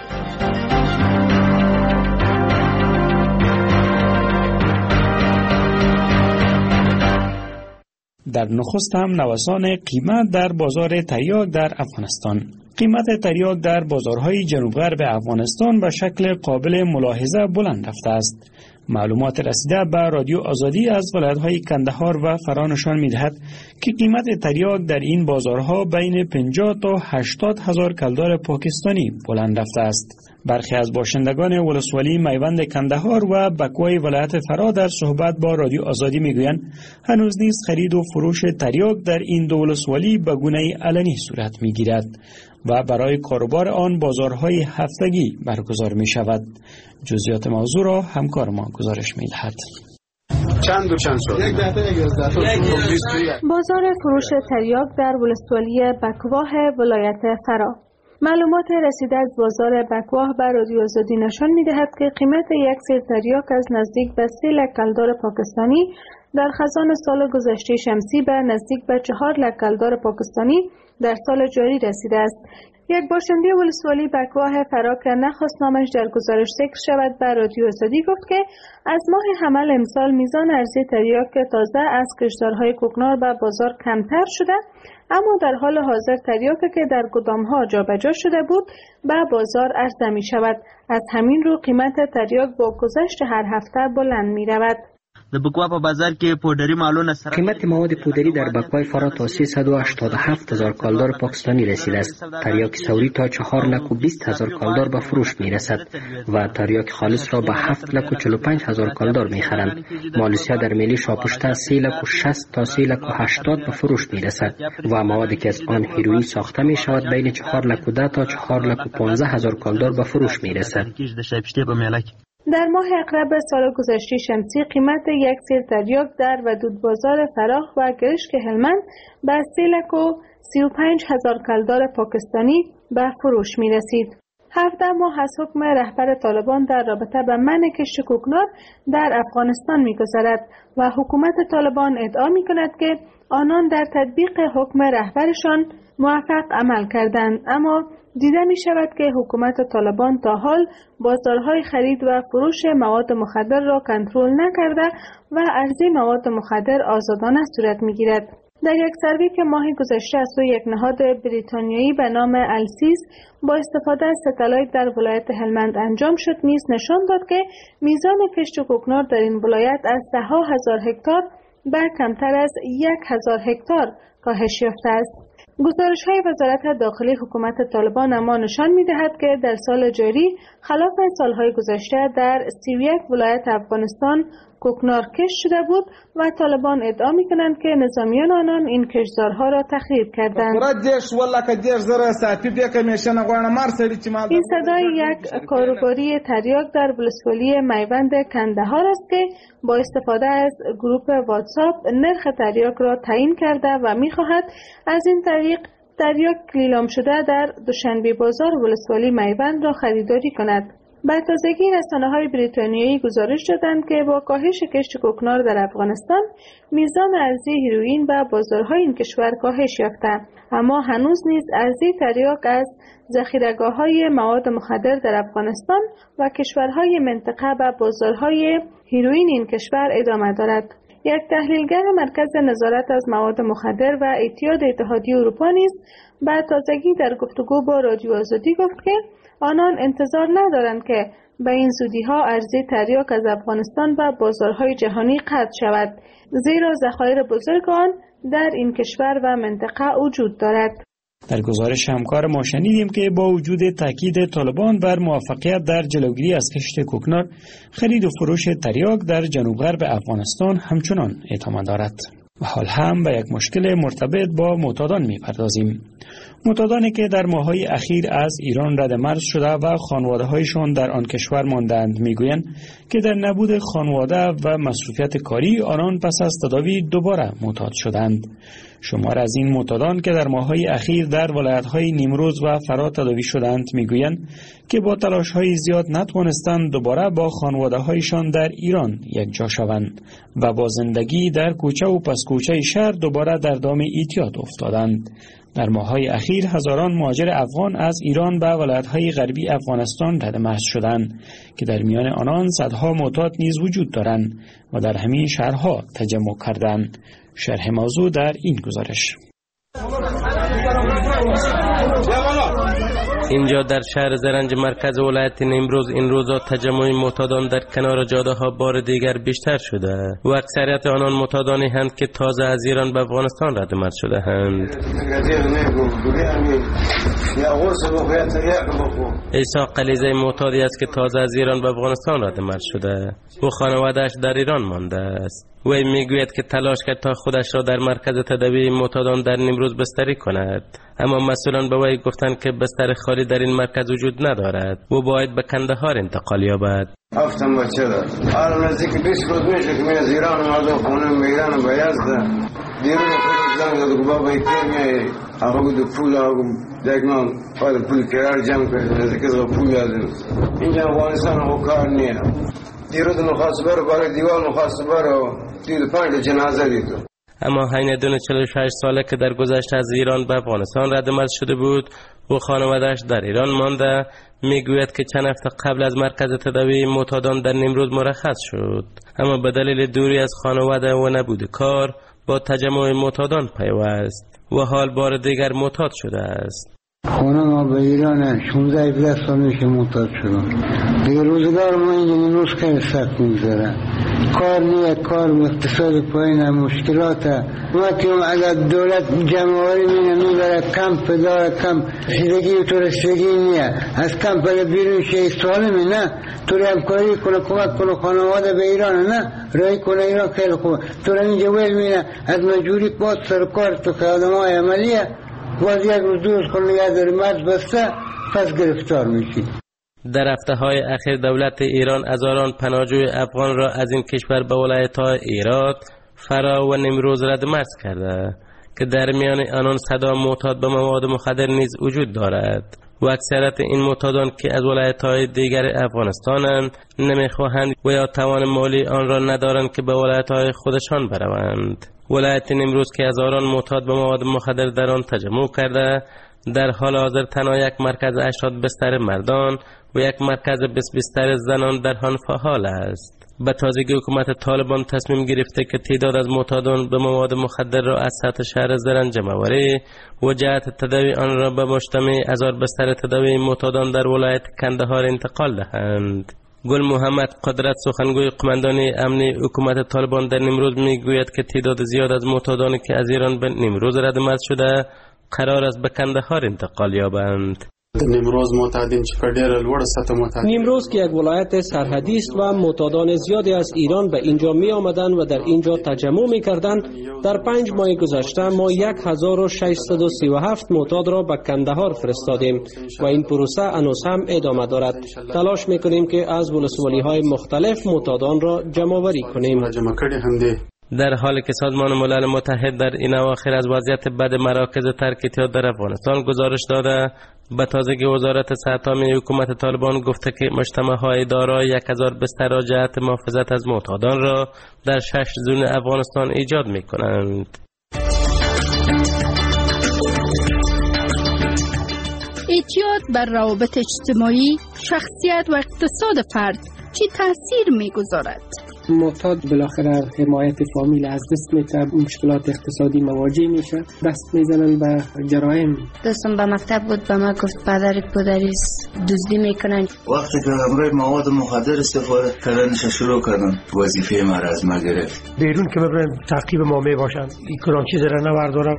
Speaker 8: در نخست هم نوسان قیمت در بازار تریاک در افغانستان. قیمت تریاک در بازارهای جنوب غرب افغانستان به شکل قابل ملاحظه بلند رفته است. معلومات رسیده به رادیو آزادی از ولایت‌های کندهار و فرا نشان می‌دهد که قیمت تریاک در این بازارها بین 50 تا 80 هزار کلدار پاکستانی بلند رفته است. برخی از باشندگان ولسوالی میوند کندهار و بکوای ولایت فرا در صحبت با رادیو آزادی میگویند هنوز نیز خرید و فروش تریاک در این دو ولسوالی به گونه علنی صورت میگیرد. و برای کاروبار آن بازارهای هفتگی برگزار می شود. جزئیات موضوع را همکار ما گزارش می دهد.
Speaker 2: چند سال؟
Speaker 15: بازار فروش تریاک در ولسوالی بکواه ولایت فرا. معلومات رسیده از بازار بکواه به رادیو آزادی نشان می‌دهد که قیمت یک سیر تریاک از نزدیک به 3 لک کلدار پاکستانی در خزان سال گذشته شمسی به نزدیک به 4 لک کلدار پاکستانی در سال جاری رسیده است. یک باشنده ولسوالی بکواه فرا که نخواست نامش در گزارش ذکر شود به رادیو آزادی گفت که از ماه حمل امسال میزان عرضه تریاک تازه از کشتزارهای کوکنار به بازار کمتر شده، اما در حال حاضر تریاکی که در گدام‌ها جابجا شده بود به بازار عرضه می شود. از همین رو قیمت تریاک با گذشت هر هفته بلند می رود.
Speaker 21: د بکوا په بازار کې پودری مالونه سره
Speaker 22: قیمت مواد پودری در بکوای فرا تا 387,000 کالدار پاکستانی رسیده است. تریاک سوری تا 4,20,000 کالدار به فروش می رسد و تریاک خالص را به 7,45,000 کالدار می خرند. مالوسیا در میلی شاپشته 3,60,000 تا 3,80,000 به فروش می رسد و موادی که از آن هیروئین ساخته می شود بین 4,10,000 تا 4,15,000 کالدار به فروش می رسد.
Speaker 15: در ماه اقرب سال گذشته شمسی قیمت یک سیر تریاک در ودود بازار فراخ و گرشک هلمند به 3,35,000 کلدار پاکستانی به فروش می رسید. 17 ماه از حکم رهبر طالبان در رابطه به منع کشت کوکنار در افغانستان می گذرد و حکومت طالبان ادعا می کند که آنان در تطبیق حکم رهبرشان موفق عمل کردند، اما دیده می شود که حکومت طالبان تا حال بازارهای خرید و فروش مواد مخدر را کنترل نکرده و عرضه مواد مخدر آزادانه صورت می گیرد. در یک سروی که ماه گذشته از سوی یک نهاد بریتانیایی به نام السیس با استفاده از ستلایت در ولایت هلمند انجام شد نیز نشان داد که میزان کشت کوکنار در این ولایت از 10,000 هکتار به کمتر از 1,000 هکتار کاهش یافته است. گزارش‌های وزارت داخلی حکومت طالبان اما نشان می‌دهد که در سال جاری خلاف سالهای گذشته در 31 ولایت افغانستان کوکنار کشت شده بود و طالبان ادعا می‌کنند که نظامیان آنان این کشتزارها را تخریب کردند. این صدای یک کاروباری تریاک در ولسوالی میوند کندهار است که با استفاده از گروپ واتساپ نرخ تریاک را تعیین کرده و می‌خواهد از این طریق تریاک لیلام شده در دوشنبه بازار ولسوالی میوند را خریداری کند. به تازگی رسانه‌های بریتانیایی گزارش دادند که با کاهش کشت کوکنار در افغانستان میزان عرضه هیروئین به بازارهای این کشور کاهش یافته، اما هنوز نیز عرضه تریاک از ذخیره‌گاه‌های مواد مخدر در افغانستان و کشورهای منطقه به بازارهای هیروئین این کشور ادامه دارد. یک تحلیلگر مرکز نظارت از مواد مخدر و اعتیاد اتحادیه اروپا نیز به تازگی در گفتگو با رادیو آزادی گفت که آنان انتظار ندارند که به این زودی‌ها عرضه تریاک از افغانستان و بازارهای جهانی قطع شود، زیرا ذخایر بزرگ آن در این کشور و منطقه وجود دارد.
Speaker 8: در گزارش همکار ما شنیدیم که با وجود تاکید طالبان بر موفقیت در جلوگیری از کشت کوکنار، خرید و فروش تریاک در جنوب غرب افغانستان همچنان ادامه دارد. و حال هم به یک مشکل مرتبط با معتادان می‌پردازیم. معتادانی که در ماه‌های اخیر از ایران رد مرز شده و خانواده‌هایشان در آن کشور ماندند می‌گویند که در نبود خانواده و مصروفیت کاری آنان پس از تداوی دوباره معتاد شدند. شمار از این معتادان که در ماه‌های اخیر در ولایت‌های نیمروز و فرا تداوی شدند می‌گویند که با تلاش‌های زیاد نتوانستند دوباره با خانواده‌هایشان در ایران یکجا شوند و با زندگی در کوچه و پس کوچه شهر دوباره در دام اعتیاد افتادند. در ماه‌های اخیر هزاران مهاجر افغان از ایران به ولایت‌های غربی افغانستان رد مرز شدند که در میان آنان صدها معتاد نیز وجود دارند و در همین شهرها تجمع کردند. شرح موضوع در این گزارش.
Speaker 6: اینجا در شهر زرنج مرکز ولایت نیمروز این روزا تجمع معتادان در کنار جاده ها بار دیگر بیشتر شده و اکثریت آنان معتادانی هستند که تازه از ایران به افغانستان ردمرد شده اند. عیسی قلیزه معتادی است که تازه از ایران به افغانستان ردمرد شده و خانواده‌اش در ایران مانده است. وی میگوید که تلاش کرد تا خودش را در مرکز تداوی معتادان در نیمروز بستری کند، اما مسئولان به وی گفتند که بستر خالی در این مرکز وجود ندارد و باید به کندهار انتقال یابد.
Speaker 23: هفتم بچه دار حالا نزدیک 20 روز میشه که من از ایران اومدم خونه به ایران به یزد دیروز خودم زنگ زد که بابا این میای آقا بود پول آقا دیگه من باید پول کرار جمع کردم نزدیک از پول یادم اینجا افغانستان رو کار نیه. دیروز نخواست برو برای دیوار نخواست برو 35 جنازه دیدو.
Speaker 6: اما هین‌الدین 46 ساله که در گذشته از ایران به افغانستان ردمرد شده بود و خانواده‌اش در ایران مانده، میگوید که چند هفته قبل از مرکز تداوی معتادان در نیمروز مرخص شد، اما به دلیل دوری از خانواده و نبود کار با تجمع معتادان پیوست و حال بار دیگر معتاد شده است.
Speaker 23: خونه ما به ایران 16-17 سال میشه معتاد شدم. دیگه روزگار ما اینجا نیمروز خیلی سخت میگذره. کار نیه، کار اقتصاد پایین مشکلات. ما که اگر دولت جمعوری میبره کمپ داره، کمپ رسیدگی و تو رسیدگی نیه، از کمپ بیرون شه سالمه نه، تو همکاری کنه کمک کنه خانواده به ایران نه، رای کنه ایران خیلی خوبه. تو اینجا ویل مینه از مجبوری پاس سرکار تو که آدم های عملیه باز یک روز دو روز کنه یه داری مرد بسته پس گرفتار میشید.
Speaker 6: در هفته‌های اخیر دولت ایران هزاران پناهجوی افغان را از این کشور به ولایت‌های هرات، فرا و نیمروز ردمرد کرده که در میان آنان صدا معتاد به مواد مخدر نیز وجود دارد و اکثریت این معتادان که از ولایت‌های دیگر افغانستانند نمی‌خواهند و یا توان مالی آن را ندارند که به ولایت‌های خودشان بروند. ولایت نیمروز که هزاران معتاد به مواد مخدر در آن تجمع کرده، در حال حاضر تنها یک مرکز 80 بستر مردان و یک مرکز 20 بستر زنان در آن فعال است. به تازگی حکومت طالبان تصمیم گرفته که تعداد از معتادان به مواد مخدر را از سطح شهر زرنج جمع‌آوری و جهت تداوی آن را به مجتمع 1000 بستر تداوی معتادان در ولایت کندهار انتقال دهند. گل محمد قدرت سخنگوی قماندانی امنی حکومت طالبان در نیمروز میگوید که تعداد زیاد از معتادانی که از ایران به نیمروز ردمرد شده قرار است به کندهار انتقال یابند.
Speaker 2: نیمروز معتادین چې په ډېره لوړه سطح معتاد.
Speaker 7: نیمروز که یک ولایت سرحدی است و معتادان زیادی از ایران به اینجا می آمدند و در اینجا تجمع می کردند. در 5 ماه گذشته ما 1637 معتاد را به کندهار فرستادیم و این پروسه هنوز هم ادامه دارد. تلاش می کنیم که از ولسوالی های مختلف معتادان را جمع آوری کنیم.
Speaker 6: در حالی که سازمان ملل متحد در این اواخر از وضعیت بد مراکز ترک اعتیاد در افغانستان گزارش داده، به تازگی وزارت صحت عامه حکومت طالبان گفته که مجتمع‌های دارای 1000 بستر جهت محافظت از معتادان را در 6 زون افغانستان ایجاد می‌کنند.
Speaker 5: اعتیاد بر روابط اجتماعی، شخصیت و اقتصاد فرد چی تاثیر می‌گذارد؟
Speaker 7: معتاد بالاخره حمایت فامیل از دست میده، مشکلات اقتصادی مواجه میشه، دست میزنن به جرایم.
Speaker 11: دوستم به مکتب بود به ما گفت پدرت پدریست دزدی میکنن.
Speaker 23: وقتی که همراه مواد مخدر استفاده کردنش شروع کردن وظیفه ما را از ما گرفت.
Speaker 7: بیرون که ببرن تعقیب ما میباشن، این کلان چیز را نبردارم.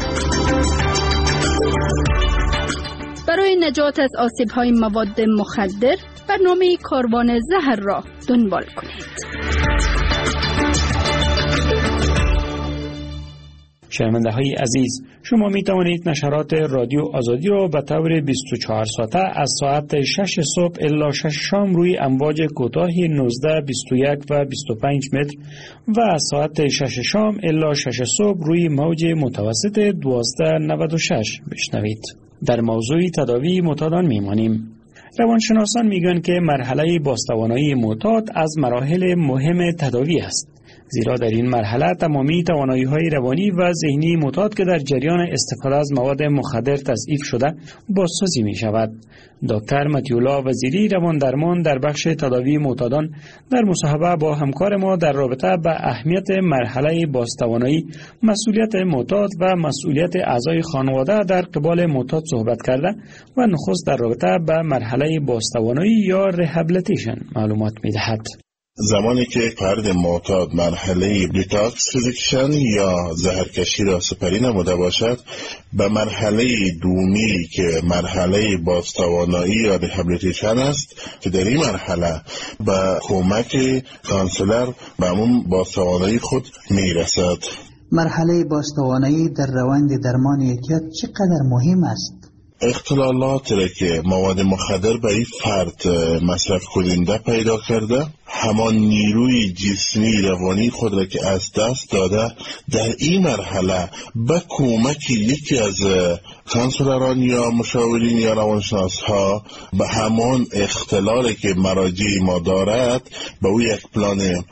Speaker 5: برای نجات از آسیب‌های مواد مخدر برنامه کاروان زهر را دنبال کنید.
Speaker 8: شنونده های عزیز، شما می توانید نشرات رادیو آزادی را به طور 24 ساعته از ساعت 6 صبح الی 6 شام روی امواج کوتاه 19، 21 و 25 متر و از ساعت 6 شام الی 6 صبح روی موج متوسط 1296 بشنوید. در موضوع تداوی معتادان میمانیم. روانشناسان میگن که مرحله بازتوانایی معتاد از مراحل مهم تداوی است. زیرا در این مرحله تمامی توانایی‌های روانی و ذهنی معتاد که در جریان استفاده از مواد مخدر تضعیف شده بازسازی می شود. دکتر متیولا وزیری رواندرمان در بخش تداوی معتادان در مصاحبه با همکار ما در رابطه به اهمیت مرحله بازتوانایی، مسئولیت معتاد و مسئولیت اعضای خانواده در قبال معتاد صحبت کرده و نخست در رابطه به مرحله بازتوانایی یا ریهابیلیتیشن معلومات می دهد.
Speaker 24: زمانی که فرد معتاد مرحله دیتاکس فیزیکشن یا زهرکشی را سپری نموده باشد، به مرحله دومی که مرحله بازتوانایی یا ریهابیلیتیشن است که در این مرحله به کمک کانسلر به همون بازتوانایی خود میرسد.
Speaker 3: مرحله بازتوانایی در روند درمان اعتیاد چقدر مهم است؟
Speaker 24: اختلالات را که مواد مخدر به این فرد مصرف کننده پیدا کرده، همان نیروی جسمی روانی خود را که از دست داده، در این مرحله به کمک یکی از کانسلران یا مشاورین یا روانشناس ها به همان اختلالی که مراجع ما دارد به او یک پلان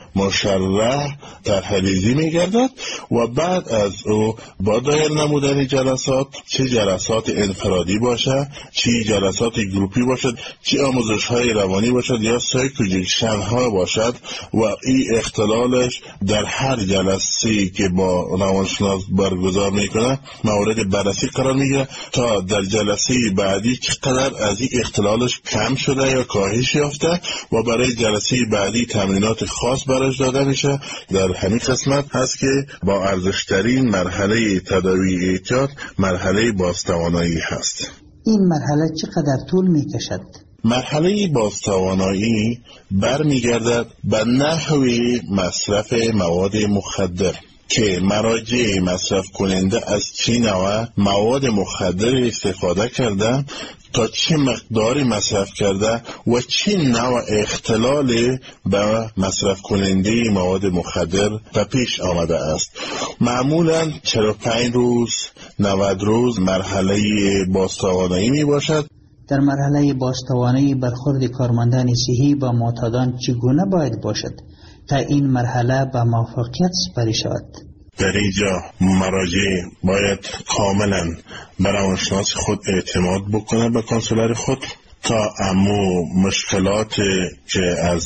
Speaker 24: مشرح طرح‌ریزی می‌گردد و بعد از او با دایر نمودن جلسات، چه جلسات انفرادی باشه، چه جلسات گروپی باشد، چه آموزش‌های روانی باشد یا سایکوژیکشن ها باشد و این اختلالش در هر جلسه‌ای که با روانشناس برگزار میکنه مورد بررسی قرار میگیره تا در جلسه بعدی چقدر از این اختلالش کم شده یا کاهش یافته و برای جلسه بعدی تمرینات خاص براش داده میشه. در همین قسمت هست که با ارزشترین مرحله تداوی اعتیاد مرحله بازتوانایی هست.
Speaker 3: این مرحله چقدر طول میکشد؟
Speaker 24: مرحله بازتوانایی برمیگردد به نحو مصرف مواد مخدر که مراجع مصرف کننده از چه نوع مواد مخدر استفاده کرده، تا چه مقداری مصرف کرده و چه نوع اختلال به مصرف کننده مواد مخدر به پیش آمده است. معمولا 45 روز 90 روز مرحله بازتوانایی می باشد.
Speaker 3: در مرحله بازتوانایی برخورد کارمندان صحی با معتادان چگونه باید باشد تا این مرحله به موفقیت سپری شود؟
Speaker 24: در اینجا مراجع باید کاملا به روانشناس خود اعتماد بکنه، به کانسلر خود، تا امو مشکلات که از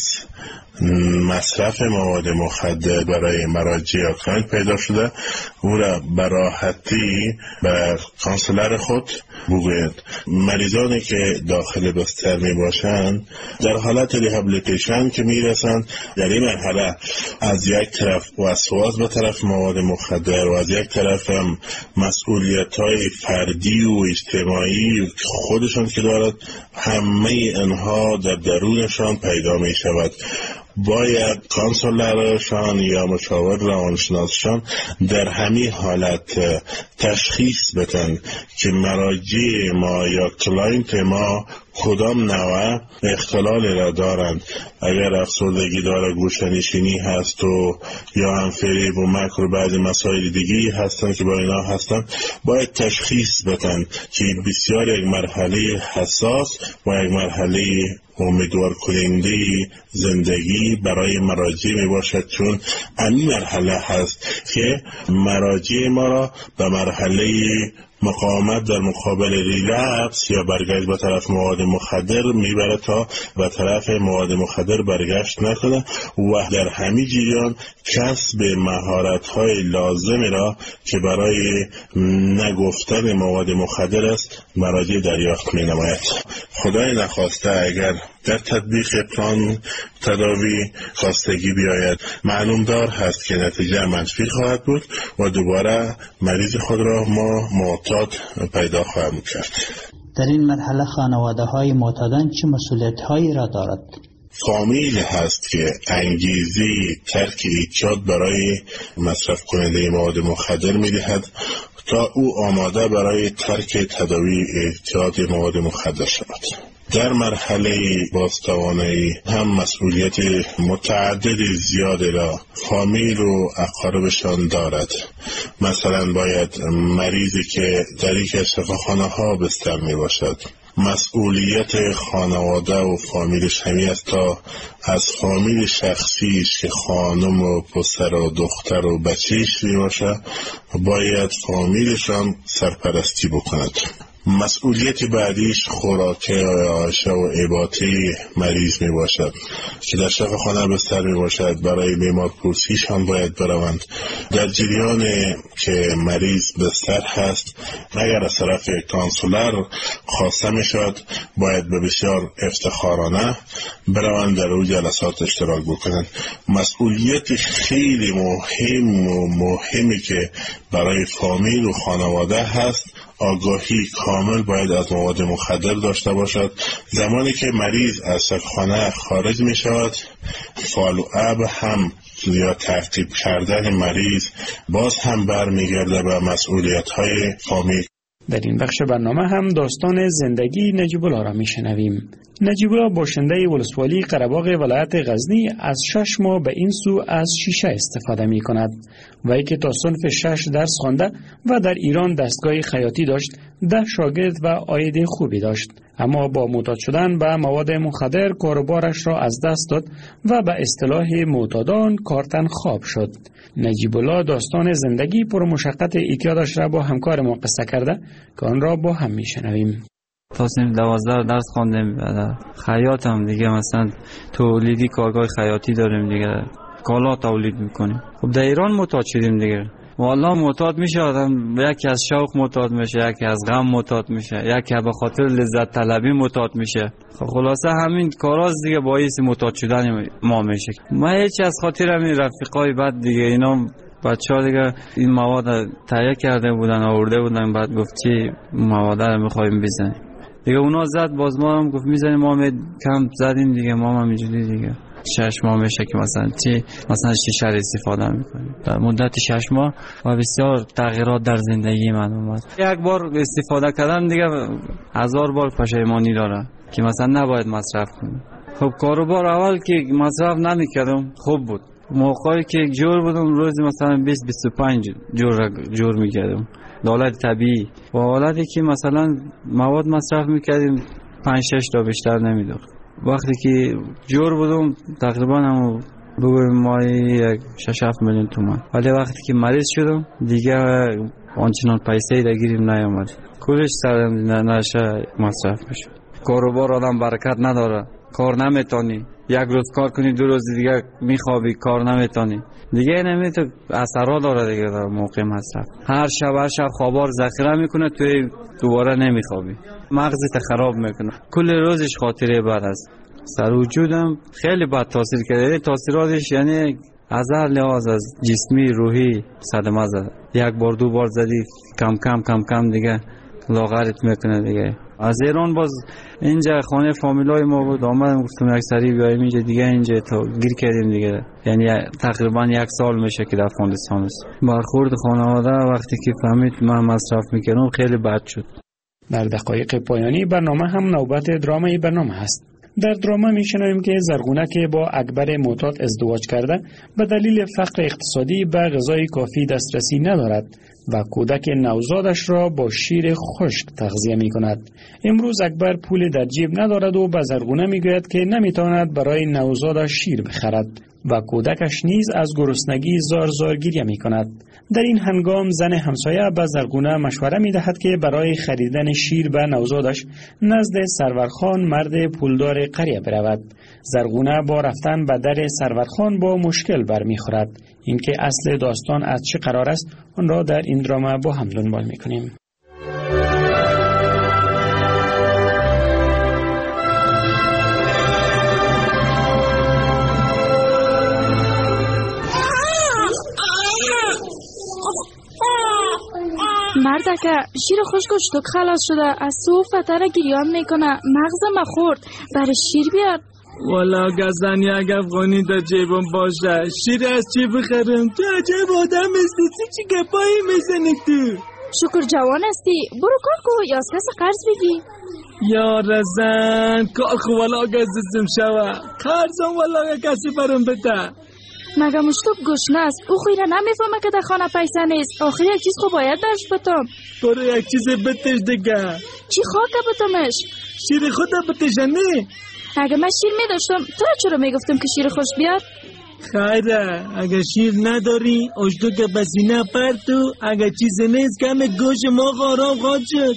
Speaker 24: مصرف مواد مخدر برای مراجع یا کلاینت پیدا شده او را به راحتی به کانسلر خود بگوید. مریضانی که داخل بستر می باشند در حالت ریهابیلیتیشن که می رسند، در این مرحله از یک طرف وسواس به طرف مواد مخدر و از یک طرف هم مسئولیت های فردی و اجتماعی خودشان که دارد، همه اینها در درونشان پیدا می شود. باید کانسلرشان یا مشاور روانشناسشان در همین حالت تشخیص بدن که مراجع ما یا کلاینت ما کدام نوع اختلال را دارند. اگر افسردگی داره، گوشه‌نشینی هست و یا هم فریب و مکر و بعضی مسائل دیگی هستن که با اینا هستن، باید تشخیص بدن که بسیار یک مرحله حساس و یک مرحله امیدوار کننده زندگی برای مراجع می باشد، چون این مرحله هست که مراجع ما را به مرحله مقاومت در مقابل ریلپس یا برگشت به طرف مواد مخدر میبره تا به طرف مواد مخدر برگشت نکنه و در همین جریان کسب مهارت‌های لازمی را که برای نگفتن مواد مخدر است مراجع دریافت می‌نماید. خدای نخواسته اگر در تطبیق پلان تداوی خواستگی بیاید، معلوم دار هست که نتیجه منفی خواهد بود و دوباره مریض خود را ما معتاد پیدا خواهیم کرد.
Speaker 3: در این مرحله خانواده های معتادان چه مسئولیت هایی را دارد؟
Speaker 24: فامیل هست که انگیزی ترک اعتیاد برای مصرف کننده مواد مخدر می‌دهد تا او آماده برای ترک تداوی اعتیاد مواد مخدر شود. در مرحله بازتوانایی هم مسئولیت متعدد زیاد را فامیل و اقاربشان دارد. مثلا باید مریضی که در یک شفاخانه ها بستر می باشد مسئولیت خانواده و فامیلش همین است تا از فامیل شخصیش که خانم و پسر و دختر و بچهش باشه باید فامیلش هم سرپرستی بکند. مسئولیت بعدیش خوراکه آشه و عباته مریض می باشد که در شفاخانه بستر می باشد. برای بیمار پرسیش هم باید بروند. در جریان که مریض بستر هست اگر از طرف کانسولر خواسته می شود باید به بسیار افتخارانه بروند در روی جلسات اشتراک بکنند. مسئولیت خیلی مهمی که برای فامیل و خانواده هست آگاهی کامل باید از مواد مخدر داشته باشد. زمانی که مریض از شفاخانه خارج می شود فالوآپ هم یا تعقیب کردن مریض باز هم برمیگرده به مسئولیت های فامیل.
Speaker 8: در این بخش برنامه هم داستان زندگی نجیب الله را میشنویم. نجیب الله باشنده ولسوالی قره‌باغ ولایت غزنی از 6 ماه به این سو از شیشه استفاده می کند. وی که تا صنف 6 درس خوانده و در ایران دستگاه خیاطی داشت 10 شاگرد و عاید خوبی داشت، اما با معتاد شدن به مواد مخدر کاروبارش را از دست داد و به اصطلاح معتادان کارتن خواب شد. نجیب الله داستان زندگی پر مشقت ایتیادش را با همکار ما قصه کرده که آن را با هم میشنویم.
Speaker 25: تا صنف 12 درس خواندیم، خیاط هم دیگه، مثلا تولیدی کارگاه خیاطی داریم دیگه، کالا تولید میکنیم. خب در ایران معتاد شدیم دیگه. والله معتاد میشه آدم، یکی از شوق معتاد میشه، یکی از غم معتاد میشه، یکی به خاطر لذت طلبی معتاد میشه. خب خلاصه همین کاراست دیگه باعث معتاد شدن ما میشه. ما هیچ از خاطر همین رفیقای بد دیگه اینا بچه‌ها دیگه این مواد تهیه کرده بودن آورده بودن، بعد گفت چی مواد رو می‌خوایم بزنیم دیگه. اونا زد باز ما هم گفت میزنیم، ما کم زدیم دیگه، ما هم اینجوری دیگه 6 ماه میشه که مثلا شیشه استفاده میکنیم. در مدت 6 ماه و بسیار تغییرات در زندگی من اومد. یک بار استفاده کردن دیگه 1000 بار پشیمانی داره که مثلا نباید مصرف کنیم. خب کاروبار اول که مصرف نمیکردم خوب بود، موقعی که جور بودم روزی مثلا 20-25 جور میکردم دولت طبیعی، و حالتی که مثلا مواد مصرف میکردیم 5-6 تا بیشتر نمیداد. وقتی که جور بودم تقریبا هم بگویم ماهی 6-7 میلیون تومان، ولی وقتی که مریض شدم دیگه آنچنان پیسه دگیریم نیامد، کلش سرم نشه مصرف میشه. کاروبار آدم برکت نداره، کار نمیتونی، یک روز کار کنی 2 روز دیگه میخوابی، کار نمیتونی دیگه، نمیتونی اثرات داره دیگه در موقع مصرف. هر شب خوابار ذخیره میکنه، توی دوباره نمیخوابی، مغزت خراب میکنه، کل روزش خاطره بد است. سر وجودم خیلی بد تاثیر کرده، تاثیراتش یعنی از هر لحاظ، از جسمی روحی صدمه زده. یک بار 2 بار زدی کم کم دیگه لاغرت میکنه دیگه. از ایران باز اینجا خانه فامیلای ما بود، آمدم گفتم یک سری بیایم اینجا دیگه، اینجا تا گیر کردیم دیگه، یعنی تقریبا 1 سال میشه که در فاندیسان است. برخورد خانواده وقتی که فهمید من مصرف میکنم خیلی بد شد.
Speaker 8: در دقایق پایانی برنامه هم نوبت درامای برنامه هست. در دراما میشنویم که زرغونه که با اکبر معتاد ازدواج کرده به دلیل فقر اقتصادی به غذای کافی دسترسی ندارد و کودک نوزادش را با شیر خشک تغذیه می کند. امروز اکبر پول در جیب ندارد و به زرغونه می گوید که نمیتواند برای نوزادش شیر بخرد و کودکش نیز از گرسنگی زار گریه می کند. در این هنگام زن همسایه به زرغونه مشوره می دهد که برای خریدن شیر به نوزادش نزد سرورخان مرد پولدار قریه برود. زرغونه با رفتن به در سرورخان با مشکل برمیخورد. اینکه اصل داستان از چه قرار است آن را در این دراما با هم دنبال میکنیم.
Speaker 27: مردکه شیر خشک و شتک خلاص شده، از سو فتر گریان میکنه، مغزم خورد، برای شیر بیار.
Speaker 9: والا گزنی اگه افغانی در جیبم باشه شیر از چی بخرم؟ تو عجب آدم هستی، چی گپایی میزنی تو؟
Speaker 27: شکر جوان هستی، برو کار کو یا از کسی قرض بگی.
Speaker 9: یا رزن کار خو والا گززم شوه، قرضم والا کسی برم بده.
Speaker 27: مگه مشتوب گشنه است، او خیره نمیفهمه که در خانه پیسه نیست، آخر یک چیز خو باید درش بتم.
Speaker 9: برو یک چیز بتش دیگه.
Speaker 27: چی خواهد که بتمش؟
Speaker 9: شیر خود بکشنه.
Speaker 27: اگه من شیر میداشتم تو چرا میگفتم که شیر خوش بیاد؟
Speaker 9: خیره اگه شیر نداری اشتو که بسینه پرتو، اگه چیز نیست کم گوش ما خراب خواهد شد.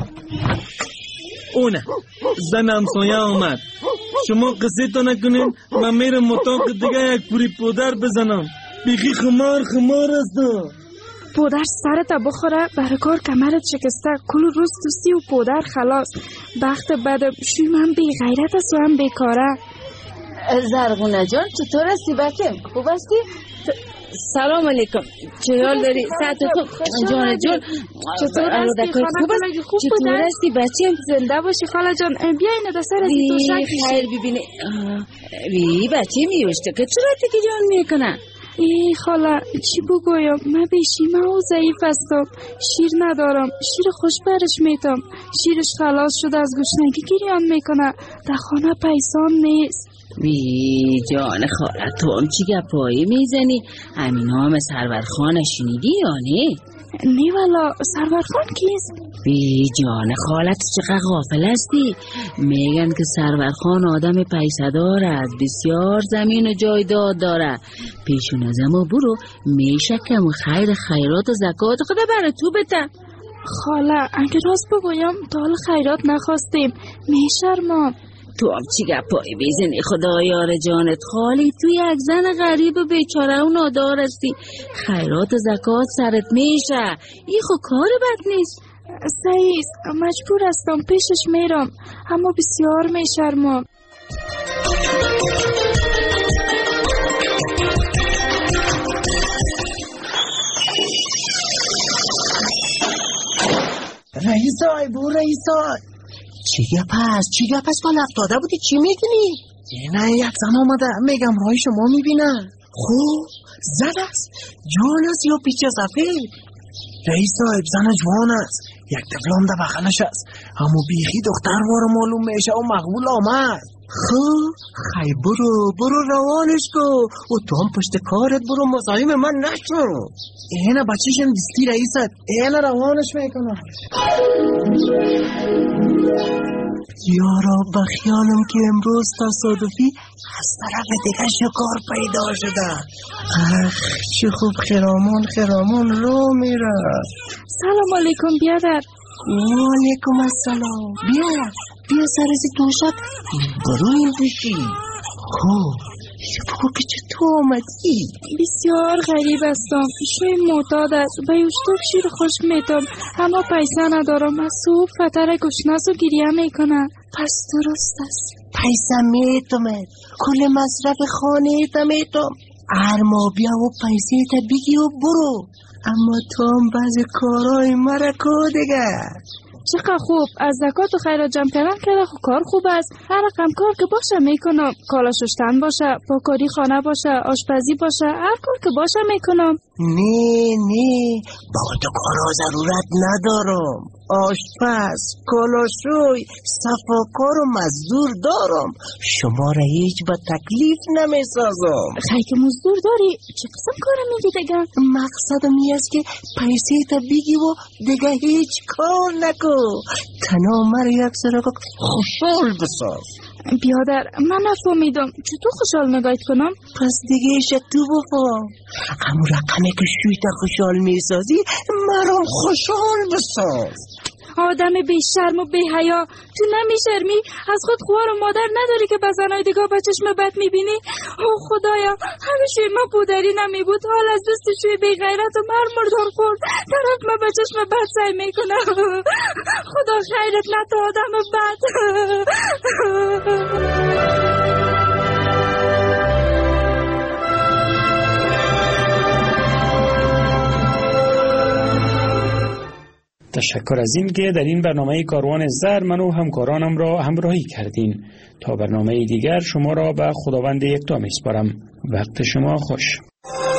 Speaker 9: اونه زن همسایه آمد. شما قصه تا نکنین من میرم اتاق دیگه یک پوری پودر بزنم. بیخی خمار است.
Speaker 27: پودر سرت بخوره برای کار کمرت شکسته، کل روز توستی و پودر خلاص. بخت بدم شوی من بی غیرت است و هم بیکاره.
Speaker 26: زرغونه جان چطور هستی بکم؟ خوب هستی؟ سلام علیکم. چه حال داری؟ ساعت خوب جان
Speaker 27: چطور هستی؟
Speaker 26: خوب است؟ چطور هستی بچم؟
Speaker 27: زنده باشی خاله جان. بیاین دستر از تو شک
Speaker 26: خیر ببینی. وی بچه میوشته که چرا تکی جان میکنه؟
Speaker 27: ای خاله چی بگویم؟ من بیشیمه و ضعیف هستم. شیر ندارم. شیر خوش برش میتم. شیرش خلاص شده از گشنگی گریان میکنه. در خانه پیسان نیست.
Speaker 26: وی جان خاله تو هم چی گپایی میزنی؟ همین هم سرورخان شنیدی یا نه؟
Speaker 27: نه والا سرورخان کیست؟
Speaker 26: وی جان خاله تو چقدر غافل هستی؟ میگن که سرورخان آدم پیسدار است، بسیار زمین و جایداد داره. پیشون از اما برو میشکم و خیر خیرات و زکات خدا برای تو بده.
Speaker 27: خاله اگه راست بگویم تا حال خیرات نخواستیم میشرمم.
Speaker 26: تو هم چی گپایی بیزنی خدا یار جانت؟ خالی تو یک زن غریب و بیچاره و نادار هستی. خیرات و زکات سرت میشه. این خو کار بد نیست.
Speaker 27: صحیح مجبور هستم پیشش میرم اما بسیار میشرمم.
Speaker 4: رئیسای بو رئیسای چی گپ هست مال افتاده بودی چی میکنی؟ نه یک زن آمده میگم رای شما میبینن. خوب زن است جوان است یا پیچه سفید؟ رئیس صاحب زن جوان است، یک طفلم در بغلش است اما بیخی دختر وار معلوم میشه و مقبول آمد. خب خی برو روانش کو و تو هم پشت کارت برو مزاحم من نشو. اینه بچهشم دیستی رئیست، اینه روانش میکنم. یارا بخیالم که امروز تصادفی از طرف دیگه شکار پیدا شده. اخ چه خوب خرامان رو میره.
Speaker 27: سلام علیکم بیادر.
Speaker 4: وعلیکم السلام. بیا سرزی توشک برو این بشی. خب بگو که چطور آمدی؟
Speaker 27: بسیار غریب هستم. شوی معتاد است و یوشتوک شیر خشک میتم اما پیسه ندارم. از صبح فتر گشناس و گریه میکنه.
Speaker 4: پس درست است پیسه میتمه کل مصرف خانه تا میتم. هر ماه بیا و پیسه تا بگی و برو. اما تو هم بعض کارهای مرکو دیگه.
Speaker 27: چقدر خوب از زکات و خیرات جمع کردن که کار خوب است. هر رقم کار که باشه میکنم. کالا شستن باشه، پاکاری خانه باشه، آشپزی باشه، هر کار که باشه میکنم.
Speaker 4: نه با تو کارا ضرورت ندارم. آشپز، کالاشوی، صفاکار و مزدور دارم. شما را هیچ با تکلیف نمیسازم.
Speaker 27: خیلی که مزدور داری؟ چه قسم کارا میگی دیگه؟
Speaker 4: مقصدم این است که پیسه تا بگی و دیگه هیچ کار نکو. تنها مرا یک سرگاه خوشحال بساز.
Speaker 27: بیادر من نفهمیدم چطور خوشحال نگاهت کنم؟
Speaker 4: پس دیگه ایشه تو بفهم. اما رقمی که شوی تا خوشحال میسازی مرام خوشحال بساز.
Speaker 27: آدم بی شرم و بی حیا، تو نمیشرمی؟ از خود خوار و مادر نداری که به زنای دیگه با چشم بد میبینی؟ او خدایا همیشه ما پودری نمی بود، حال از دست شوی بی غیرت و مردار خورد طرف ما به چشم بد سعی میکنه. خدا خیرت نده آدم بد.
Speaker 8: تشکر از این که در این برنامه کاروان زر من و همکارانم را همراهی کردین. تا برنامه دیگر شما را به خداوند یکتا میسپارم. وقت شما خوش.